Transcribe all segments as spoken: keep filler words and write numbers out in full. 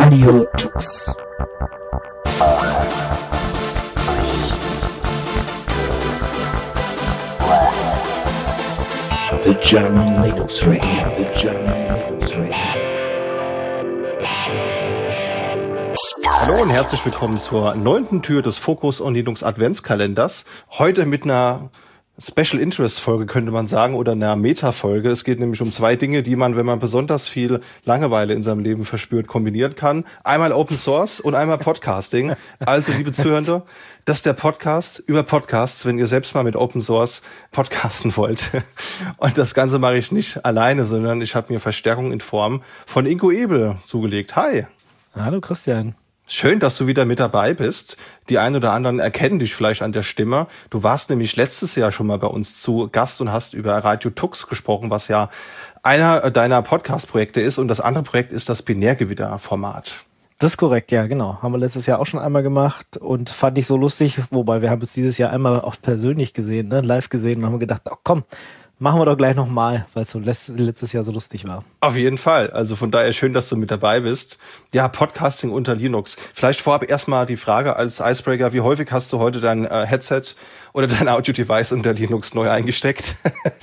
Audio Tux. The German Linux Radio, the German Linux Radio. Hallo und herzlich willkommen zur neunten Tür des Focus on Linux Adventskalenders. Heute mit einer Special Interest Folge, könnte man sagen, oder einer Meta-Folge. Es geht nämlich um zwei Dinge, die man, wenn man besonders viel Langeweile in seinem Leben verspürt, kombinieren kann. Einmal Open Source und einmal Podcasting. Also, liebe Zuhörende, das ist der Podcast über Podcasts, wenn ihr selbst mal mit Open Source podcasten wollt. Und das Ganze mache ich nicht alleine, sondern ich habe mir Verstärkung in Form von Ingo Ebel zugelegt. Hi. Hallo Christian. Schön, dass du wieder mit dabei bist. Die einen oder anderen erkennen dich vielleicht an der Stimme. Du warst nämlich letztes Jahr schon mal bei uns zu Gast und hast über Radio Tux gesprochen, was ja einer deiner Podcast-Projekte ist. Und das andere Projekt ist das Binärgewitter-Format. Das ist korrekt, ja, genau. Haben wir letztes Jahr auch schon einmal gemacht und fand ich so lustig. Wobei wir haben es dieses Jahr einmal auch persönlich gesehen, ne, live gesehen und haben gedacht, oh komm, machen wir doch gleich nochmal, weil es so letztes Jahr so lustig war. Auf jeden Fall. Also von daher schön, dass du mit dabei bist. Ja, Podcasting unter Linux. Vielleicht vorab erstmal die Frage als Icebreaker. Wie häufig hast du heute dein äh, Headset oder dein Audio-Device unter Linux neu eingesteckt?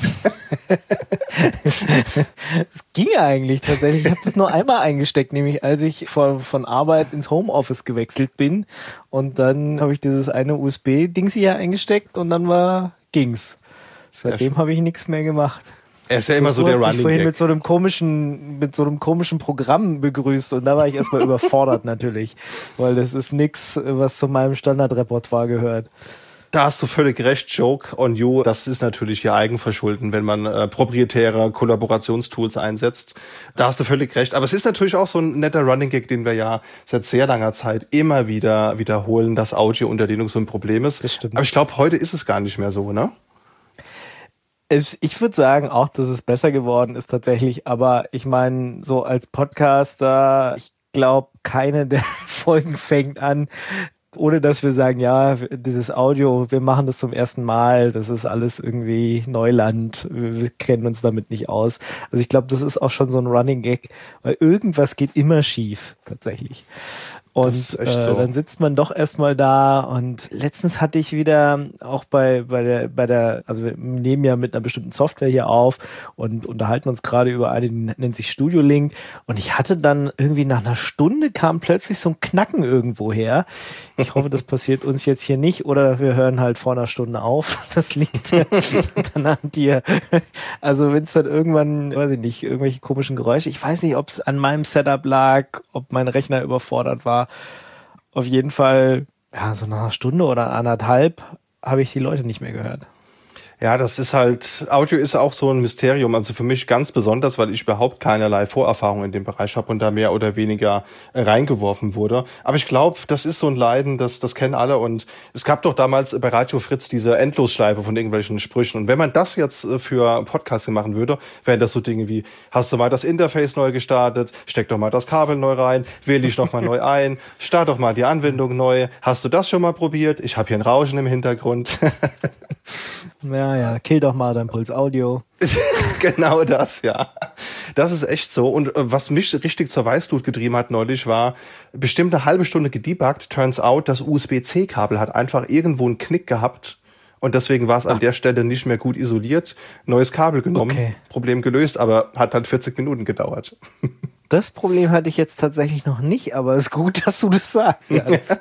Es ging eigentlich tatsächlich. Ich habe das nur einmal eingesteckt, nämlich als ich von, von Arbeit ins Homeoffice gewechselt bin. Und dann habe ich dieses eine U S B-Dings hier eingesteckt und dann war ging's. Seitdem habe ich nichts mehr gemacht. Er ist ja immer so der Running Gag. Ich vorhin mit so einem komischen, mit so einem komischen Programm begrüßt und da war ich erstmal überfordert natürlich, weil das ist nichts, was zu meinem Standardrepertoire gehört. Da hast du völlig recht, Joke on you. Das ist natürlich ihr Eigenverschulden, wenn man äh, proprietäre Kollaborationstools einsetzt. Da hast du völlig recht. Aber es ist natürlich auch so ein netter Running Gag, den wir ja seit sehr langer Zeit immer wieder wiederholen, dass Audio unter Linux so ein Problem ist. Das stimmt. Aber ich glaube, heute ist es gar nicht mehr so, ne? Ich würde sagen auch, dass es besser geworden ist tatsächlich, aber ich meine, so als Podcaster, ich glaube, keine der Folgen fängt an, ohne dass wir sagen, ja, dieses Audio, wir machen das zum ersten Mal, das ist alles irgendwie Neuland, wir kennen uns damit nicht aus. Also ich glaube, das ist auch schon so ein Running Gag, weil irgendwas geht immer schief, tatsächlich. Und äh, so. Dann sitzt man doch erstmal da und letztens hatte ich wieder auch bei bei der bei der also wir nehmen ja mit einer bestimmten Software hier auf und unterhalten uns gerade über eine, die nennt sich Studio Link und ich hatte dann irgendwie nach einer Stunde kam plötzlich so ein Knacken irgendwo her. Ich hoffe, das passiert uns jetzt hier nicht oder wir hören halt vor einer Stunde auf. Das liegt dann an dir. Also wenn es dann irgendwann, weiß ich nicht, irgendwelche komischen Geräusche, ich weiß nicht, ob es an meinem Setup lag, ob mein Rechner überfordert war. Auf jeden Fall, ja, so nach einer Stunde oder anderthalb habe ich die Leute nicht mehr gehört. Ja, das ist halt, Audio ist auch so ein Mysterium, also für mich ganz besonders, weil ich überhaupt keinerlei Vorerfahrung in dem Bereich habe und da mehr oder weniger reingeworfen wurde. Aber ich glaube, das ist so ein Leiden, das, das kennen alle und es gab doch damals bei Radio Fritz diese Endlosschleife von irgendwelchen Sprüchen und wenn man das jetzt für Podcasting machen würde, wären das so Dinge wie, hast du mal das Interface neu gestartet, steck doch mal das Kabel neu rein, wähl dich doch mal neu ein, start doch mal die Anwendung neu, hast du das schon mal probiert? Ich habe hier ein Rauschen im Hintergrund. Ja, ja, kill doch mal dein Puls Audio. Genau das, ja. Das ist echt so. Und äh, was mich richtig zur Weißglut getrieben hat neulich, war bestimmt eine halbe Stunde gedebuggt. Turns out, das U S B C Kabel hat einfach irgendwo einen Knick gehabt. Und deswegen war es an der Stelle nicht mehr gut isoliert. Neues Kabel genommen, okay. Problem gelöst, aber hat halt vierzig Minuten gedauert. Das Problem hatte ich jetzt tatsächlich noch nicht, aber es ist gut, dass du das sagst. Ja, das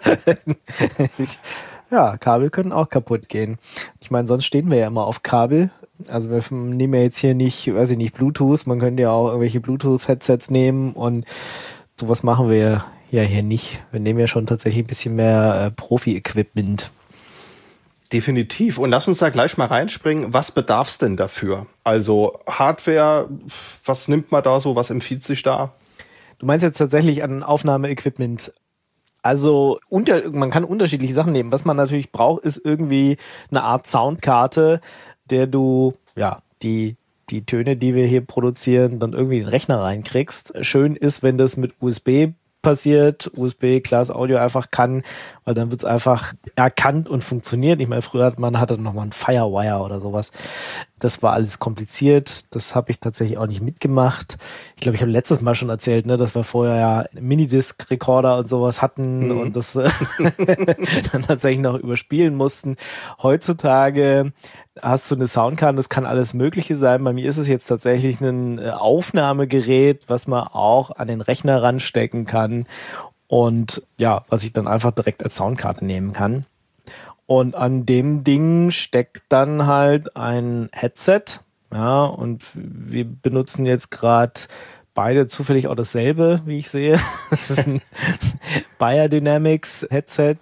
Ja, Kabel können auch kaputt gehen. Ich meine, sonst stehen wir ja immer auf Kabel. Also wir nehmen ja jetzt hier nicht, weiß ich nicht, Bluetooth. Man könnte ja auch irgendwelche Bluetooth-Headsets nehmen und sowas machen wir ja hier nicht. Wir nehmen ja schon tatsächlich ein bisschen mehr äh, Profi-Equipment. Definitiv. Und lass uns da gleich mal reinspringen. Was bedarf's denn dafür? Also Hardware, was nimmt man da so? Was empfiehlt sich da? Du meinst jetzt tatsächlich an Aufnahmeequipment? Also unter, man kann unterschiedliche Sachen nehmen. Was man natürlich braucht, ist irgendwie eine Art Soundkarte, der du ja die die Töne, die wir hier produzieren, dann irgendwie in den Rechner reinkriegst. Schön ist, wenn das mit U S B passiert, U S B, Class Audio einfach kann, weil dann wird es einfach erkannt und funktioniert. Ich meine, früher hat man hatte noch mal ein Firewire oder sowas. Das war alles kompliziert. Das habe ich tatsächlich auch nicht mitgemacht. Ich glaube, ich habe letztes Mal schon erzählt, ne, dass wir vorher ja Minidisc-Recorder und sowas hatten mhm. und das äh, dann tatsächlich noch überspielen mussten. Heutzutage hast du eine Soundcard, das kann alles Mögliche sein. Bei mir ist es jetzt tatsächlich ein Aufnahmegerät, was man auch an den Rechner ranstecken kann und ja, was ich dann einfach direkt als Soundkarte nehmen kann. Und an dem Ding steckt dann halt ein Headset, ja, und wir benutzen jetzt gerade beide zufällig auch dasselbe, wie ich sehe. Das ist ein Beyerdynamics Headset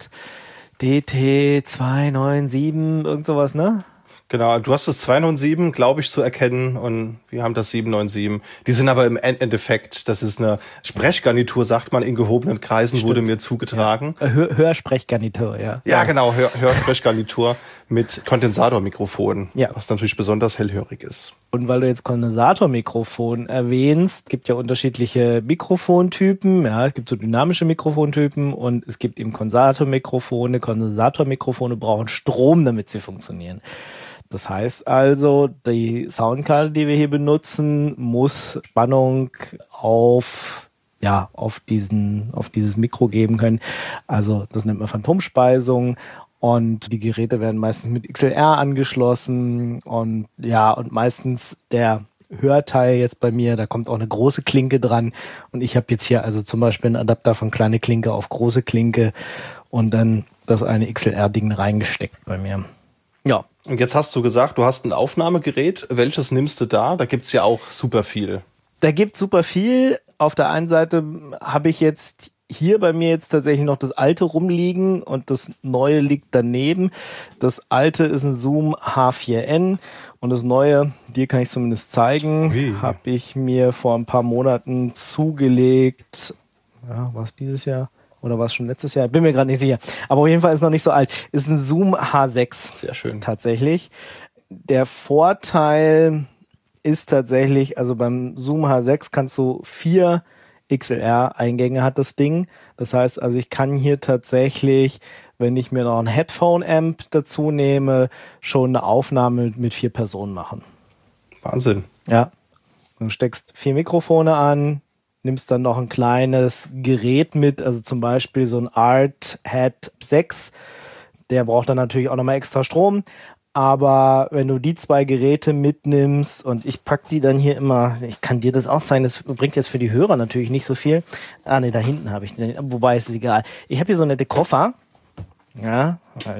D T zwei neun sieben, irgend sowas, ne? Genau, du hast das zwei neun sieben, glaube ich, zu erkennen und wir haben das sieben neun sieben. Die sind aber im Endeffekt, das ist eine Sprechgarnitur, sagt man in gehobenen Kreisen, Stimmt. wurde mir zugetragen. Ja. Hör Hörsprechgarnitur, ja. Ja, genau, Hör Hörsprechgarnitur mit Kondensatormikrofon, ja. was natürlich besonders hellhörig ist. Und weil du jetzt Kondensatormikrofon erwähnst, gibt ja unterschiedliche Mikrofontypen. Ja, es gibt so dynamische Mikrofontypen und es gibt eben Kondensatormikrofone. Kondensatormikrofone brauchen Strom, damit sie funktionieren. Das heißt also, die Soundkarte, die wir hier benutzen, muss Spannung auf, ja, auf diesen, auf dieses Mikro geben können. Also, das nennt man Phantomspeisung. Und die Geräte werden meistens mit X L R angeschlossen. Und ja, und meistens der Hörteil jetzt bei mir, da kommt auch eine große Klinke dran. Und ich habe jetzt hier also zum Beispiel einen Adapter von kleine Klinke auf große Klinke und dann das eine X L R-Ding reingesteckt bei mir. Ja. Und jetzt hast du gesagt, du hast ein Aufnahmegerät. Welches nimmst du da? Da gibt's ja auch super viel. Da gibt's super viel. Auf der einen Seite habe ich jetzt hier bei mir jetzt tatsächlich noch das alte rumliegen und das neue liegt daneben. Das alte ist ein Zoom H vier N und das neue, dir kann ich zumindest zeigen, habe ich mir vor ein paar Monaten zugelegt. Ja, was dieses Jahr? Oder war es schon letztes Jahr? Bin mir gerade nicht sicher. Aber auf jeden Fall ist noch nicht so alt. Ist ein Zoom H sechs. Sehr schön. Tatsächlich. Der Vorteil ist tatsächlich, also beim Zoom H sechs kannst du vier X L R-Eingänge hat das Ding. Das heißt, also ich kann hier tatsächlich, wenn ich mir noch ein Headphone-Amp dazu nehme, schon eine Aufnahme mit vier Personen machen. Wahnsinn. Ja. Du steckst vier Mikrofone an, nimmst dann noch ein kleines Gerät mit, also zum Beispiel so ein Art Head sechs. Der braucht dann natürlich auch nochmal extra Strom. Aber wenn du die zwei Geräte mitnimmst und ich pack die dann hier immer, ich kann dir das auch zeigen, das bringt jetzt für die Hörer natürlich nicht so viel. Ah ne, da hinten habe ich den, wobei ist es egal. Ich habe hier so nette Koffer. Ja,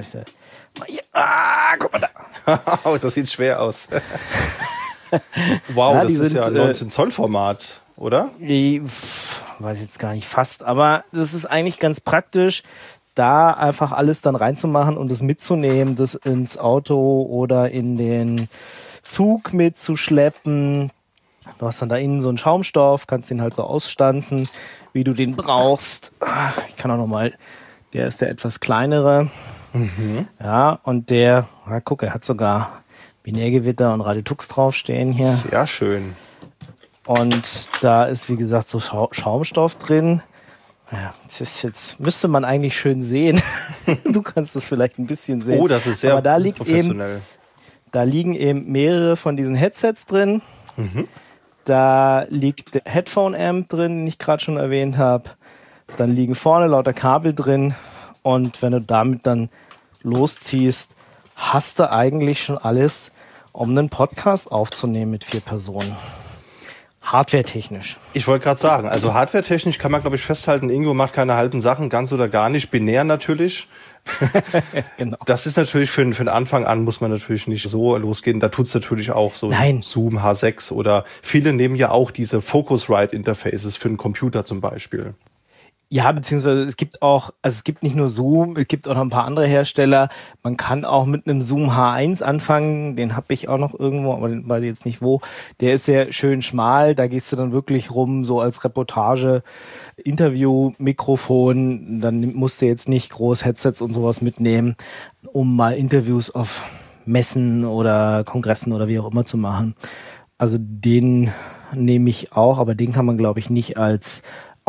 ah, guck mal da. Das sieht schwer aus. Wow, ja, das ist sind, ja neunzehn Zoll Format, oder? Ich weiß jetzt gar nicht, fast, aber das ist eigentlich ganz praktisch, da einfach alles dann reinzumachen und das mitzunehmen, das ins Auto oder in den Zug mitzuschleppen. Du hast dann da innen so einen Schaumstoff, kannst den halt so ausstanzen, wie du den brauchst. Ich kann auch noch mal, der ist der etwas kleinere. Mhm. Ja, und der, ja, guck, er hat sogar Binärgewitter und Radio Tux draufstehen hier. Sehr schön. Und da ist, wie gesagt, so Schaumstoff drin. Ja, das ist jetzt, müsste man eigentlich schön sehen. Du kannst das vielleicht ein bisschen sehen. Oh, das ist sehr Aber da liegt professionell. Eben, da liegen eben mehrere von diesen Headsets drin. Mhm. Da liegt der Headphone-Amp drin, den ich gerade schon erwähnt habe. Dann liegen vorne lauter Kabel drin. Und wenn du damit dann losziehst, hast du eigentlich schon alles, um einen Podcast aufzunehmen mit vier Personen. Hardware-technisch. Ich wollte gerade sagen, also hardware-technisch kann man, glaube ich, festhalten, Ingo macht keine halben Sachen, ganz oder gar nicht, binär natürlich. Genau. Das ist natürlich für, für den Anfang an, muss man natürlich nicht so losgehen. Da tut's natürlich auch so Nein. Zoom H sechs oder viele nehmen ja auch diese Focusrite-Interfaces für einen Computer zum Beispiel. Ja, beziehungsweise es gibt auch, also es gibt nicht nur Zoom, es gibt auch noch ein paar andere Hersteller. Man kann auch mit einem Zoom H eins anfangen, den habe ich auch noch irgendwo, aber den weiß ich jetzt nicht wo. Der ist sehr schön schmal, da gehst du dann wirklich rum, so als Reportage, Interview-Mikrofon. Dann musst du jetzt nicht groß Headsets und sowas mitnehmen, um mal Interviews auf Messen oder Kongressen oder wie auch immer zu machen. Also den nehme ich auch, aber den kann man, glaube ich, nicht als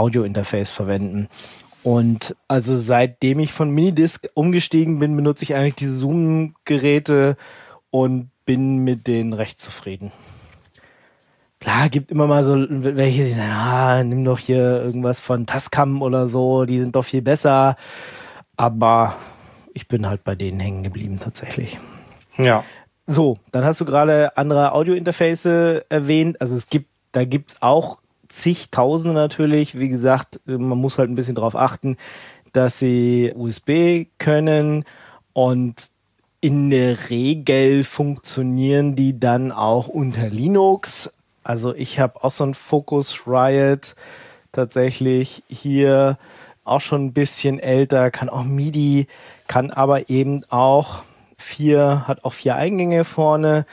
Audio-Interface verwenden. Und also seitdem ich von Minidisc umgestiegen bin, benutze ich eigentlich diese Zoom-Geräte und bin mit denen recht zufrieden. Klar, gibt immer mal so welche, die sagen, ah, nimm doch hier irgendwas von Tascam oder so, die sind doch viel besser. Aber ich bin halt bei denen hängen geblieben tatsächlich. Ja. So, dann hast du gerade andere Audio-Interface erwähnt. Also es gibt, da gibt's auch zigtausende natürlich. Wie gesagt, man muss halt ein bisschen drauf achten, dass sie U S B können und in der Regel funktionieren die dann auch unter Linux. Also ich habe auch so ein Focusrite tatsächlich hier, auch schon ein bisschen älter, kann auch MIDI, kann aber eben auch vier, hat auch vier Eingänge vorne,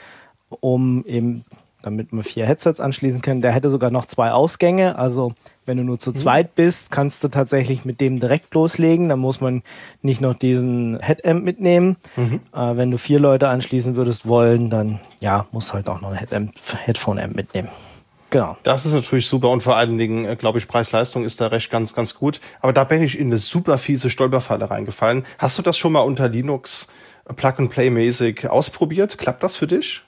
um eben, damit man vier Headsets anschließen kann. Der hätte sogar noch zwei Ausgänge, also wenn du nur zu mhm. zweit bist, kannst du tatsächlich mit dem direkt loslegen. Dann muss man nicht noch diesen Headamp mitnehmen. Mhm. Äh, wenn du vier Leute anschließen würdest wollen, dann ja, musst halt auch noch ein Headamp, Headphone-Amp mitnehmen. Genau. Das ist natürlich super und vor allen Dingen, glaube ich, Preis-Leistung ist da recht ganz, ganz gut. Aber da bin ich in eine super fiese Stolperfalle reingefallen. Hast du das schon mal unter Linux Plug-and-Play-mäßig ausprobiert? Klappt das für dich?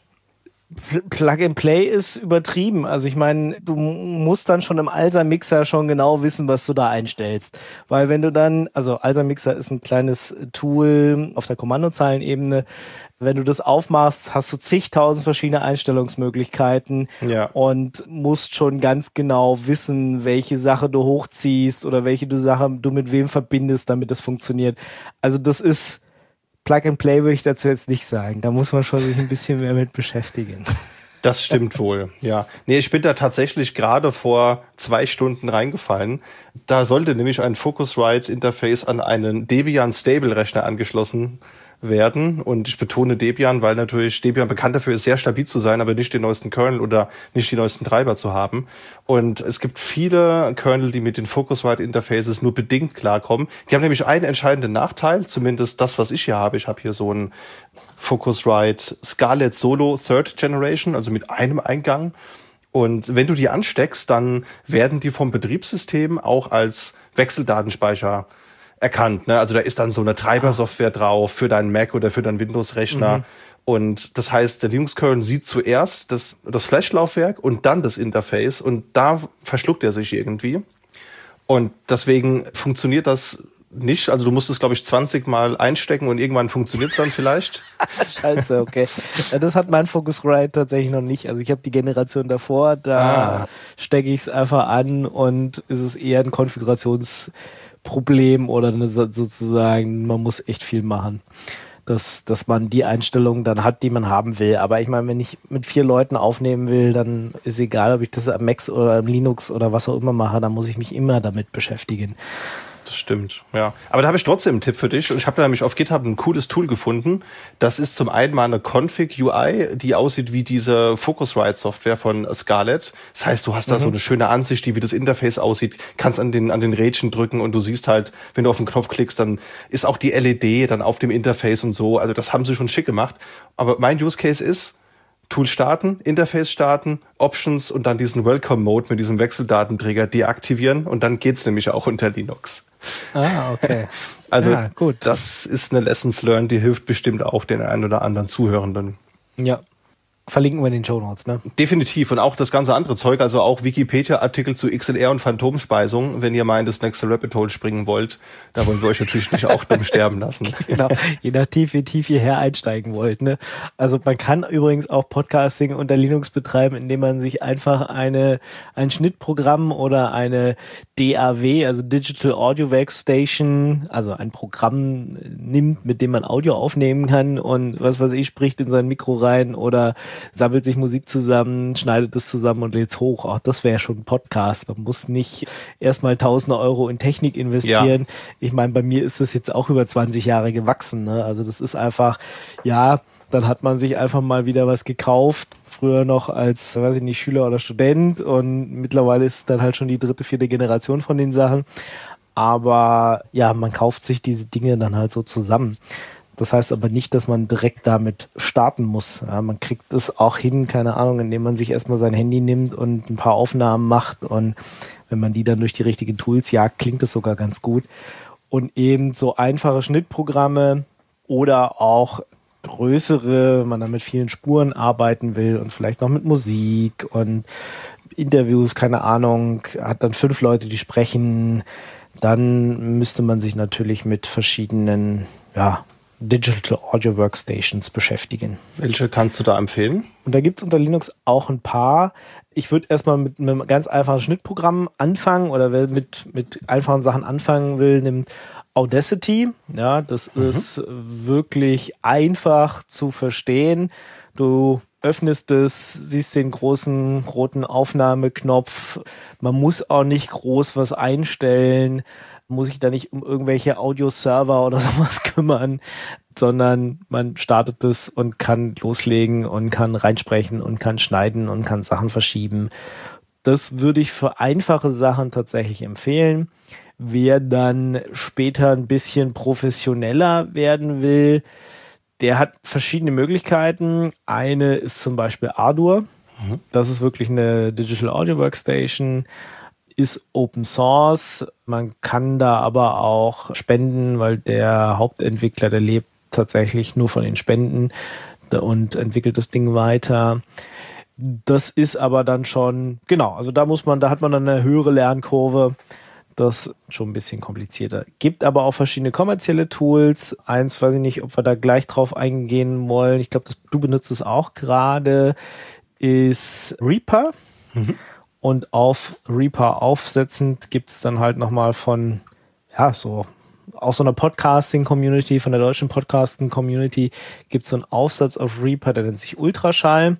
Plug-and-Play ist übertrieben. Also ich meine, du musst dann schon im Alsa-Mixer schon genau wissen, was du da einstellst. Weil wenn du dann, also Alsa-Mixer ist ein kleines Tool auf der Kommandozeilenebene, wenn du das aufmachst, hast du zigtausend verschiedene Einstellungsmöglichkeiten ja. und musst schon ganz genau wissen, welche Sache du hochziehst oder welche du Sache du mit wem verbindest, damit das funktioniert. Also das ist Plug and Play, würde ich dazu jetzt nicht sagen. Da muss man schon sich ein bisschen mehr mit beschäftigen. Das stimmt wohl, ja. Nee, ich bin da tatsächlich gerade vor zwei Stunden reingefallen. Da sollte nämlich ein Focusrite-Interface an einen Debian Stable-Rechner angeschlossen werden. Und ich betone Debian, weil natürlich Debian bekannt dafür ist, sehr stabil zu sein, aber nicht den neuesten Kernel oder nicht die neuesten Treiber zu haben. Und es gibt viele Kernel, die mit den Focusrite-Interfaces nur bedingt klarkommen. Die haben nämlich einen entscheidenden Nachteil, zumindest das, was ich hier habe. Ich habe hier so ein Focusrite Scarlett Solo Third Generation, also mit einem Eingang. Und wenn du die ansteckst, dann werden die vom Betriebssystem auch als Wechseldatenspeicher erkannt, ne? Also da ist dann so eine Treibersoftware drauf für deinen Mac oder für deinen Windows-Rechner. Mhm. Und das heißt, der Linux-Kernel sieht zuerst das, das Flash-Laufwerk und dann das Interface und da verschluckt er sich irgendwie. Und deswegen funktioniert das nicht. Also du musst es, glaube ich, zwanzig Mal einstecken und irgendwann funktioniert es dann vielleicht. Scheiße, okay. Ja, das hat mein Focusrite tatsächlich noch nicht. Also ich habe die Generation davor, da ah. stecke ich es einfach an und ist es eher ein Konfigurations- Problem oder eine, sozusagen, man muss echt viel machen, dass, dass man die Einstellungen dann hat, die man haben will. Aber ich meine, wenn ich mit vier Leuten aufnehmen will, dann ist egal, ob ich das am Mac oder am Linux oder was auch immer mache, dann muss ich mich immer damit beschäftigen. Das stimmt, ja. Aber da habe ich trotzdem einen Tipp für dich. Und ich habe da nämlich auf GitHub ein cooles Tool gefunden. Das ist zum einen mal eine Config-U I, die aussieht wie diese Focusrite-Software von Scarlett. Das heißt, du hast da mhm. so eine schöne Ansicht, die wie das Interface aussieht. Kannst an den an den Rädchen drücken und du siehst halt, wenn du auf den Knopf klickst, dann ist auch die L E D dann auf dem Interface und so. Also das haben sie schon schick gemacht. Aber mein Use Case ist, Tool starten, Interface starten, Options und dann diesen Welcome-Mode mit diesem Wechseldatenträger deaktivieren und dann geht's nämlich auch unter Linux. Ah, okay. Also ja, gut. Das ist eine Lessons learned, die hilft bestimmt auch den einen oder anderen Zuhörenden. Ja. Verlinken wir in den Shownotes, ne? Definitiv. Und auch das ganze andere Zeug, also auch Wikipedia-Artikel zu X L R und Phantomspeisung, wenn ihr mal in das nächste Rabbit Hole springen wollt. Da wollen wir euch natürlich nicht auch dumm sterben lassen. Genau, je nachdem, wie tief ihr her einsteigen wollt, ne? Also man kann übrigens auch Podcasting unter Linux betreiben, indem man sich einfach eine ein Schnittprogramm oder eine D A W, also Digital Audio Workstation, also ein Programm nimmt, mit dem man Audio aufnehmen kann und was weiß ich, spricht in sein Mikro rein oder sammelt sich Musik zusammen, schneidet es zusammen und lädt es hoch. Auch das wäre schon ein Podcast. Man muss nicht erstmal tausende Euro in Technik investieren. Ja. Ich meine, bei mir ist das jetzt auch über zwanzig Jahre gewachsen, ne? Also das ist einfach, ja, dann hat man sich einfach mal wieder was gekauft. Früher noch als, weiß ich nicht, Schüler oder Student und mittlerweile ist es dann halt schon die dritte, vierte Generation von den Sachen. Aber ja, man kauft sich diese Dinge dann halt so zusammen. Das heißt aber nicht, dass man direkt damit starten muss. Ja, man kriegt es auch hin, keine Ahnung, indem man sich erstmal sein Handy nimmt und ein paar Aufnahmen macht und wenn man die dann durch die richtigen Tools jagt, klingt das sogar ganz gut. Und eben so einfache Schnittprogramme oder auch größere, wenn man dann mit vielen Spuren arbeiten will und vielleicht noch mit Musik und Interviews, keine Ahnung, hat dann fünf Leute, die sprechen, dann müsste man sich natürlich mit verschiedenen, ja, Digital Audio Workstations beschäftigen. Welche kannst du da empfehlen? Und da gibt es unter Linux auch ein paar. Ich würde erstmal mit einem ganz einfachen Schnittprogramm anfangen oder wer mit, mit einfachen Sachen anfangen will, nimmt Audacity. Ja, das mhm. ist wirklich einfach zu verstehen. Du öffnest es, siehst den großen roten Aufnahmeknopf. Man muss auch nicht groß was einstellen, muss sich da nicht um irgendwelche Audio-Server oder sowas kümmern, sondern man startet es und kann loslegen und kann reinsprechen und kann schneiden und kann Sachen verschieben. Das würde ich für einfache Sachen tatsächlich empfehlen. Wer dann später ein bisschen professioneller werden will, der hat verschiedene Möglichkeiten. Eine ist zum Beispiel Ardour. Mhm. Das ist wirklich eine Digital Audio Workstation. Ist Open Source. Man kann da aber auch spenden, weil der Hauptentwickler, der lebt tatsächlich nur von den Spenden und entwickelt das Ding weiter. Das ist aber dann schon, genau, also da muss man, da hat man dann eine höhere Lernkurve. Das ist schon ein bisschen komplizierter. Gibt aber auch verschiedene kommerzielle Tools. Eins, weiß ich nicht, ob wir da gleich drauf eingehen wollen. Ich glaube, du benutzt es auch gerade, ist Reaper. Mhm. Und auf Reaper aufsetzend gibt es dann halt nochmal von, ja, so, aus so einer Podcasting-Community, von der deutschen Podcasting-Community, gibt es so einen Aufsatz auf Reaper, der nennt sich Ultraschall.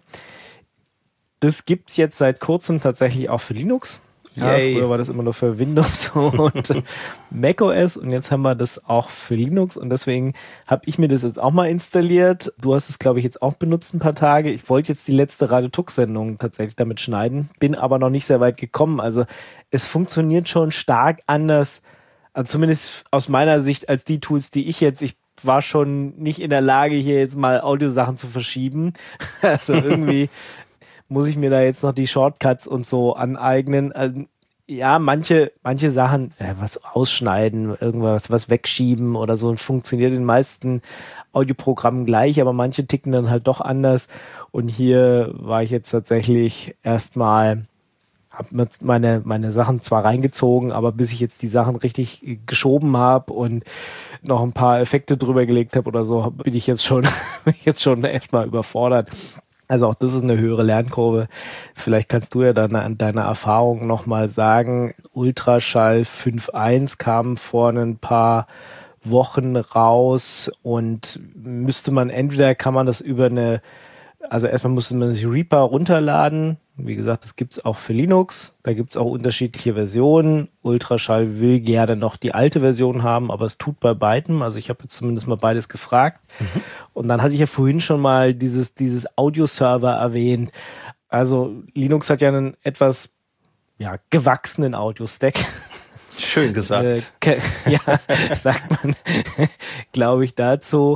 Das gibt es jetzt seit kurzem tatsächlich auch für Linux. Ja, früher war das immer nur für Windows und macOS und jetzt haben wir das auch für Linux und deswegen habe ich mir das jetzt auch mal installiert. Du hast es, glaube ich, jetzt auch benutzt ein paar Tage. Ich wollte jetzt die letzte Radio Tux-Sendung tatsächlich damit schneiden, bin aber noch nicht sehr weit gekommen. Also es funktioniert schon stark anders, also zumindest aus meiner Sicht als die Tools, die ich jetzt, ich war schon nicht in der Lage, hier jetzt mal Audiosachen zu verschieben. Also irgendwie muss ich mir da jetzt noch die Shortcuts und so aneignen. Also, ja, manche, manche Sachen, ja, was ausschneiden, irgendwas, was wegschieben oder so, funktioniert in den meisten Audioprogrammen gleich, aber manche ticken dann halt doch anders. Und hier war ich jetzt tatsächlich erstmal, habe meine, meine Sachen zwar reingezogen, aber bis ich jetzt die Sachen richtig geschoben habe und noch ein paar Effekte drüber gelegt habe oder so, bin ich jetzt schon, bin ich jetzt schon erstmal überfordert. Also auch das ist eine höhere Lernkurve. Vielleicht kannst du ja dann an deiner Erfahrung nochmal sagen, Ultraschall fünf Punkt eins kam vor ein paar Wochen raus und müsste man entweder, kann man das über eine, also erstmal musste man sich Reaper runterladen. Wie gesagt, das gibt es auch für Linux. Da gibt es auch unterschiedliche Versionen. Ultraschall will gerne noch die alte Version haben, aber es tut bei beidem. Also ich habe jetzt zumindest mal beides gefragt. Mhm. Und dann hatte ich ja vorhin schon mal dieses, dieses Audio-Server erwähnt. Also Linux hat ja einen etwas ja, gewachsenen Audio-Stack. Schön gesagt. äh, ja, sagt man, glaube ich, dazu.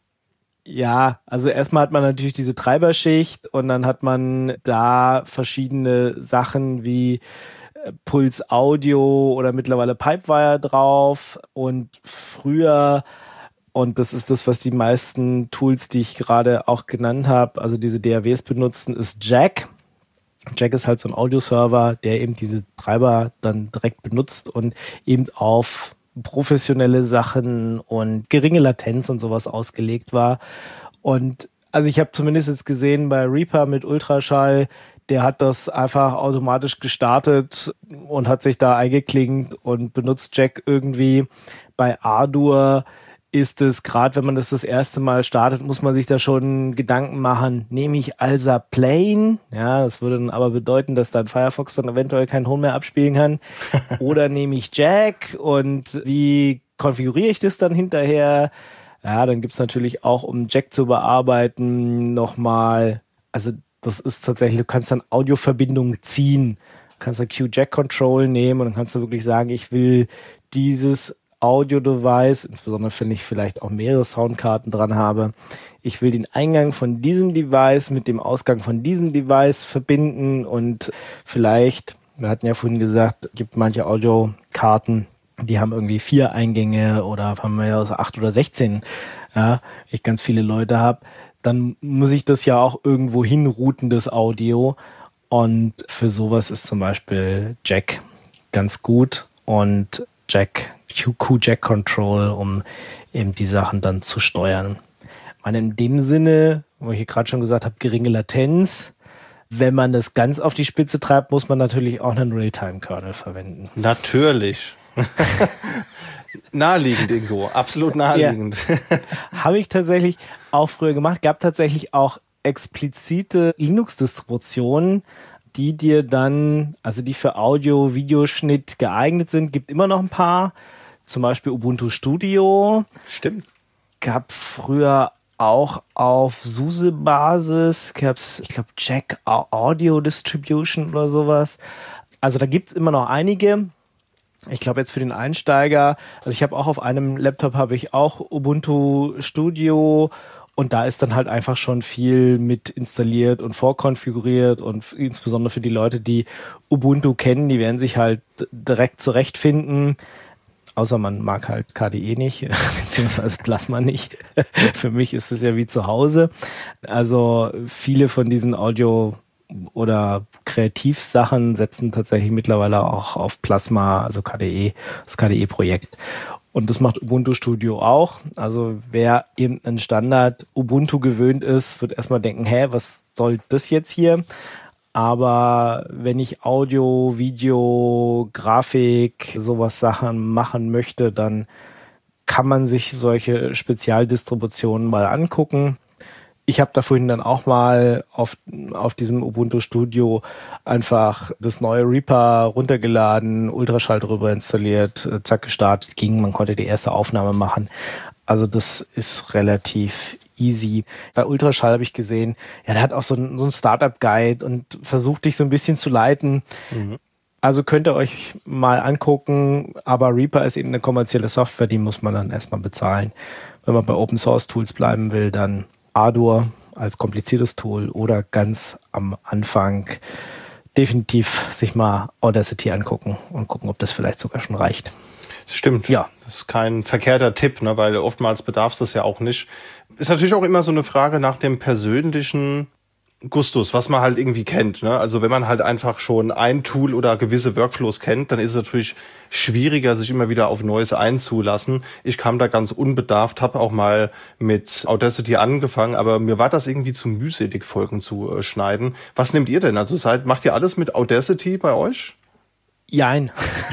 Ja, also erstmal hat man natürlich diese Treiberschicht und dann hat man da verschiedene Sachen wie Puls Audio oder mittlerweile Pipewire drauf und früher, und das ist das, was die meisten Tools, die ich gerade auch genannt habe, also diese D A Ws benutzen, ist Jack. Jack ist halt so ein Audioserver, der eben diese Treiber dann direkt benutzt und eben auf professionelle Sachen und geringe Latenz und sowas ausgelegt war. Und also ich habe zumindest jetzt gesehen bei Reaper mit Ultraschall, der hat das einfach automatisch gestartet und hat sich da eingeklinkt und benutzt Jack irgendwie. Bei Ardour ist es, gerade wenn man das das erste Mal startet, muss man sich da schon Gedanken machen, nehme ich Alsa Plain? Ja, das würde dann aber bedeuten, dass dann Firefox dann eventuell keinen Ton mehr abspielen kann. Oder nehme ich Jack und wie konfiguriere ich das dann hinterher? Ja, dann gibt's natürlich auch, um Jack zu bearbeiten, nochmal, also das ist tatsächlich, du kannst dann Audioverbindungen ziehen. Du kannst ein Q-Jack-Control nehmen und dann kannst du wirklich sagen, ich will dieses Audio-Device, insbesondere wenn ich vielleicht auch mehrere Soundkarten dran habe, ich will den Eingang von diesem Device mit dem Ausgang von diesem Device verbinden und vielleicht, Wir hatten ja vorhin gesagt, es gibt manche Audiokarten, die haben irgendwie vier Eingänge oder haben wir ja acht oder sechzehn, ja, ich ganz viele Leute habe, dann muss ich das ja auch irgendwo hinrouten, das Audio. Und für sowas ist zum Beispiel Jack ganz gut und Jack, Q-Jack Control, um eben die Sachen dann zu steuern. Ich meine, in dem Sinne, wo ich hier gerade schon gesagt habe, geringe Latenz. Wenn man das ganz auf die Spitze treibt, muss man natürlich auch einen Realtime-Kernel verwenden. Natürlich. Naheliegend, Ingo. Absolut naheliegend. Ja. Habe ich tatsächlich auch früher gemacht. Gab tatsächlich auch explizite Linux-Distributionen, die dir dann, also die für Audio-Videoschnitt geeignet sind. Gibt immer noch ein paar. Zum Beispiel Ubuntu Studio. Stimmt. Gab früher auch auf SUSE-Basis, gab's, ich glaube, Jack Audio Distribution oder sowas. Also da gibt's immer noch einige. Ich glaube jetzt für den Einsteiger, also ich habe auch auf einem Laptop habe ich auch Ubuntu Studio und da ist dann halt einfach schon viel mit installiert und vorkonfiguriert und insbesondere für die Leute, die Ubuntu kennen, die werden sich halt direkt zurechtfinden. Außer man mag halt K D E nicht, beziehungsweise Plasma nicht. Für mich ist es ja wie zu Hause. Also viele von diesen Audio- oder Kreativsachen setzen tatsächlich mittlerweile auch auf Plasma, also K D E, das K D E-Projekt. Und das macht Ubuntu Studio auch. Also wer eben einen Standard Ubuntu gewöhnt ist, wird erstmal denken, hä, was soll das jetzt hier? Aber wenn ich Audio, Video, Grafik, sowas Sachen machen möchte, dann kann man sich solche Spezialdistributionen mal angucken. Ich habe da vorhin dann auch mal auf, auf diesem Ubuntu Studio einfach das neue Reaper runtergeladen, Ultraschall drüber installiert, zack, gestartet, ging, man konnte die erste Aufnahme machen. Also das ist relativ easy. Bei Ultraschall habe ich gesehen, ja, der hat auch so ein, so ein Startup-Guide und versucht dich so ein bisschen zu leiten. Mhm. Also könnt ihr euch mal angucken, aber Reaper ist eben eine kommerzielle Software, die muss man dann erstmal bezahlen. Wenn man bei Open-Source-Tools bleiben will, dann Ardour als kompliziertes Tool oder ganz am Anfang definitiv sich mal Audacity angucken und gucken, ob das vielleicht sogar schon reicht. Das stimmt. Ja. Das ist kein verkehrter Tipp, ne, weil oftmals bedarf es das ja auch nicht. Ist natürlich auch immer so eine Frage nach dem persönlichen Gustus, was man halt irgendwie kennt. Ne? Also wenn man halt einfach schon ein Tool oder gewisse Workflows kennt, dann ist es natürlich schwieriger, sich immer wieder auf Neues einzulassen. Ich kam da ganz unbedarft, habe auch mal mit Audacity angefangen, aber mir war das irgendwie zu mühselig, Folgen zu äh, schneiden. Was nehmt ihr denn? Also seid, macht ihr alles mit Audacity bei euch? Jein.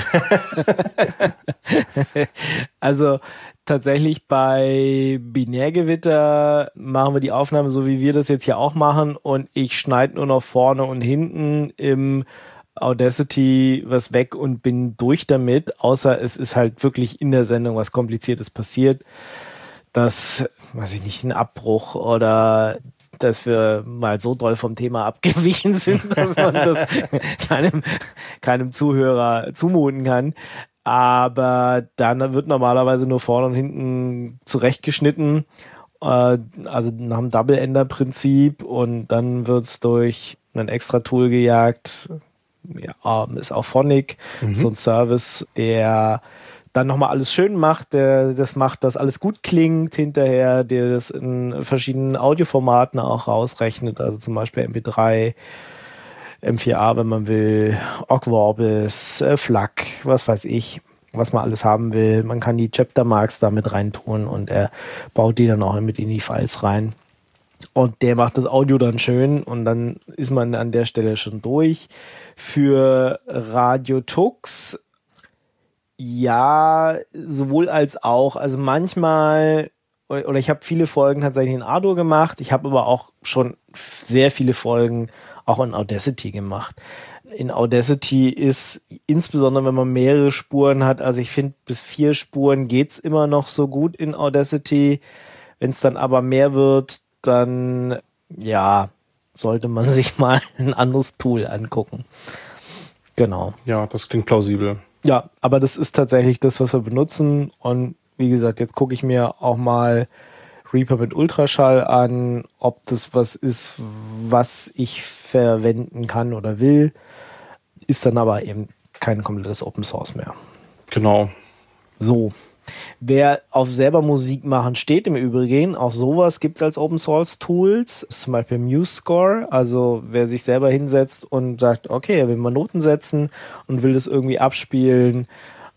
Also tatsächlich bei Binärgewitter machen wir die Aufnahme so, wie wir das jetzt hier auch machen und ich schneide nur noch vorne und hinten im Audacity was weg und bin durch damit, außer es ist halt wirklich in der Sendung was Kompliziertes passiert, dass, weiß ich nicht, ein Abbruch oder dass wir mal so doll vom Thema abgewichen sind, dass man das keinem, keinem Zuhörer zumuten kann. Aber dann wird normalerweise nur vorne und hinten zurechtgeschnitten, äh, also nach dem Double-Ender-Prinzip und dann wird's durch ein extra Tool gejagt. Ja, ist auch Phonic, mhm. so ein Service, der dann nochmal alles schön macht, der das macht, dass alles gut klingt hinterher, der das in verschiedenen Audioformaten auch rausrechnet, also zum Beispiel M P drei, M vier A, wenn man will, Ogg Vorbis, äh, F L A C, was weiß ich, was man alles haben will. Man kann die Chaptermarks da mit reintun und er baut die dann auch mit in die Files rein. Und der macht das Audio dann schön und dann ist man an der Stelle schon durch. Für Radio Tux, ja, sowohl als auch. Also manchmal, oder ich habe viele Folgen tatsächlich in Ardour gemacht. Ich habe aber auch schon sehr viele Folgen auch in Audacity gemacht. In Audacity ist, insbesondere wenn man mehrere Spuren hat, also ich finde, bis vier Spuren geht's immer noch so gut in Audacity. Wenn es dann aber mehr wird, dann, ja, sollte man sich mal ein anderes Tool angucken. Genau. Ja, das klingt plausibel. Ja, aber das ist tatsächlich das, was wir benutzen. Und wie gesagt, jetzt gucke ich mir auch mal Reaper mit Ultraschall an, ob das was ist, was ich verwenden kann oder will. ist dann aber eben kein komplettes Open Source mehr. Genau. So. Wer auf selber Musik machen steht im Übrigen, auch sowas gibt es als Open Source Tools, zum Beispiel MuseScore, also wer sich selber hinsetzt und sagt, okay, er will mal Noten setzen und will das irgendwie abspielen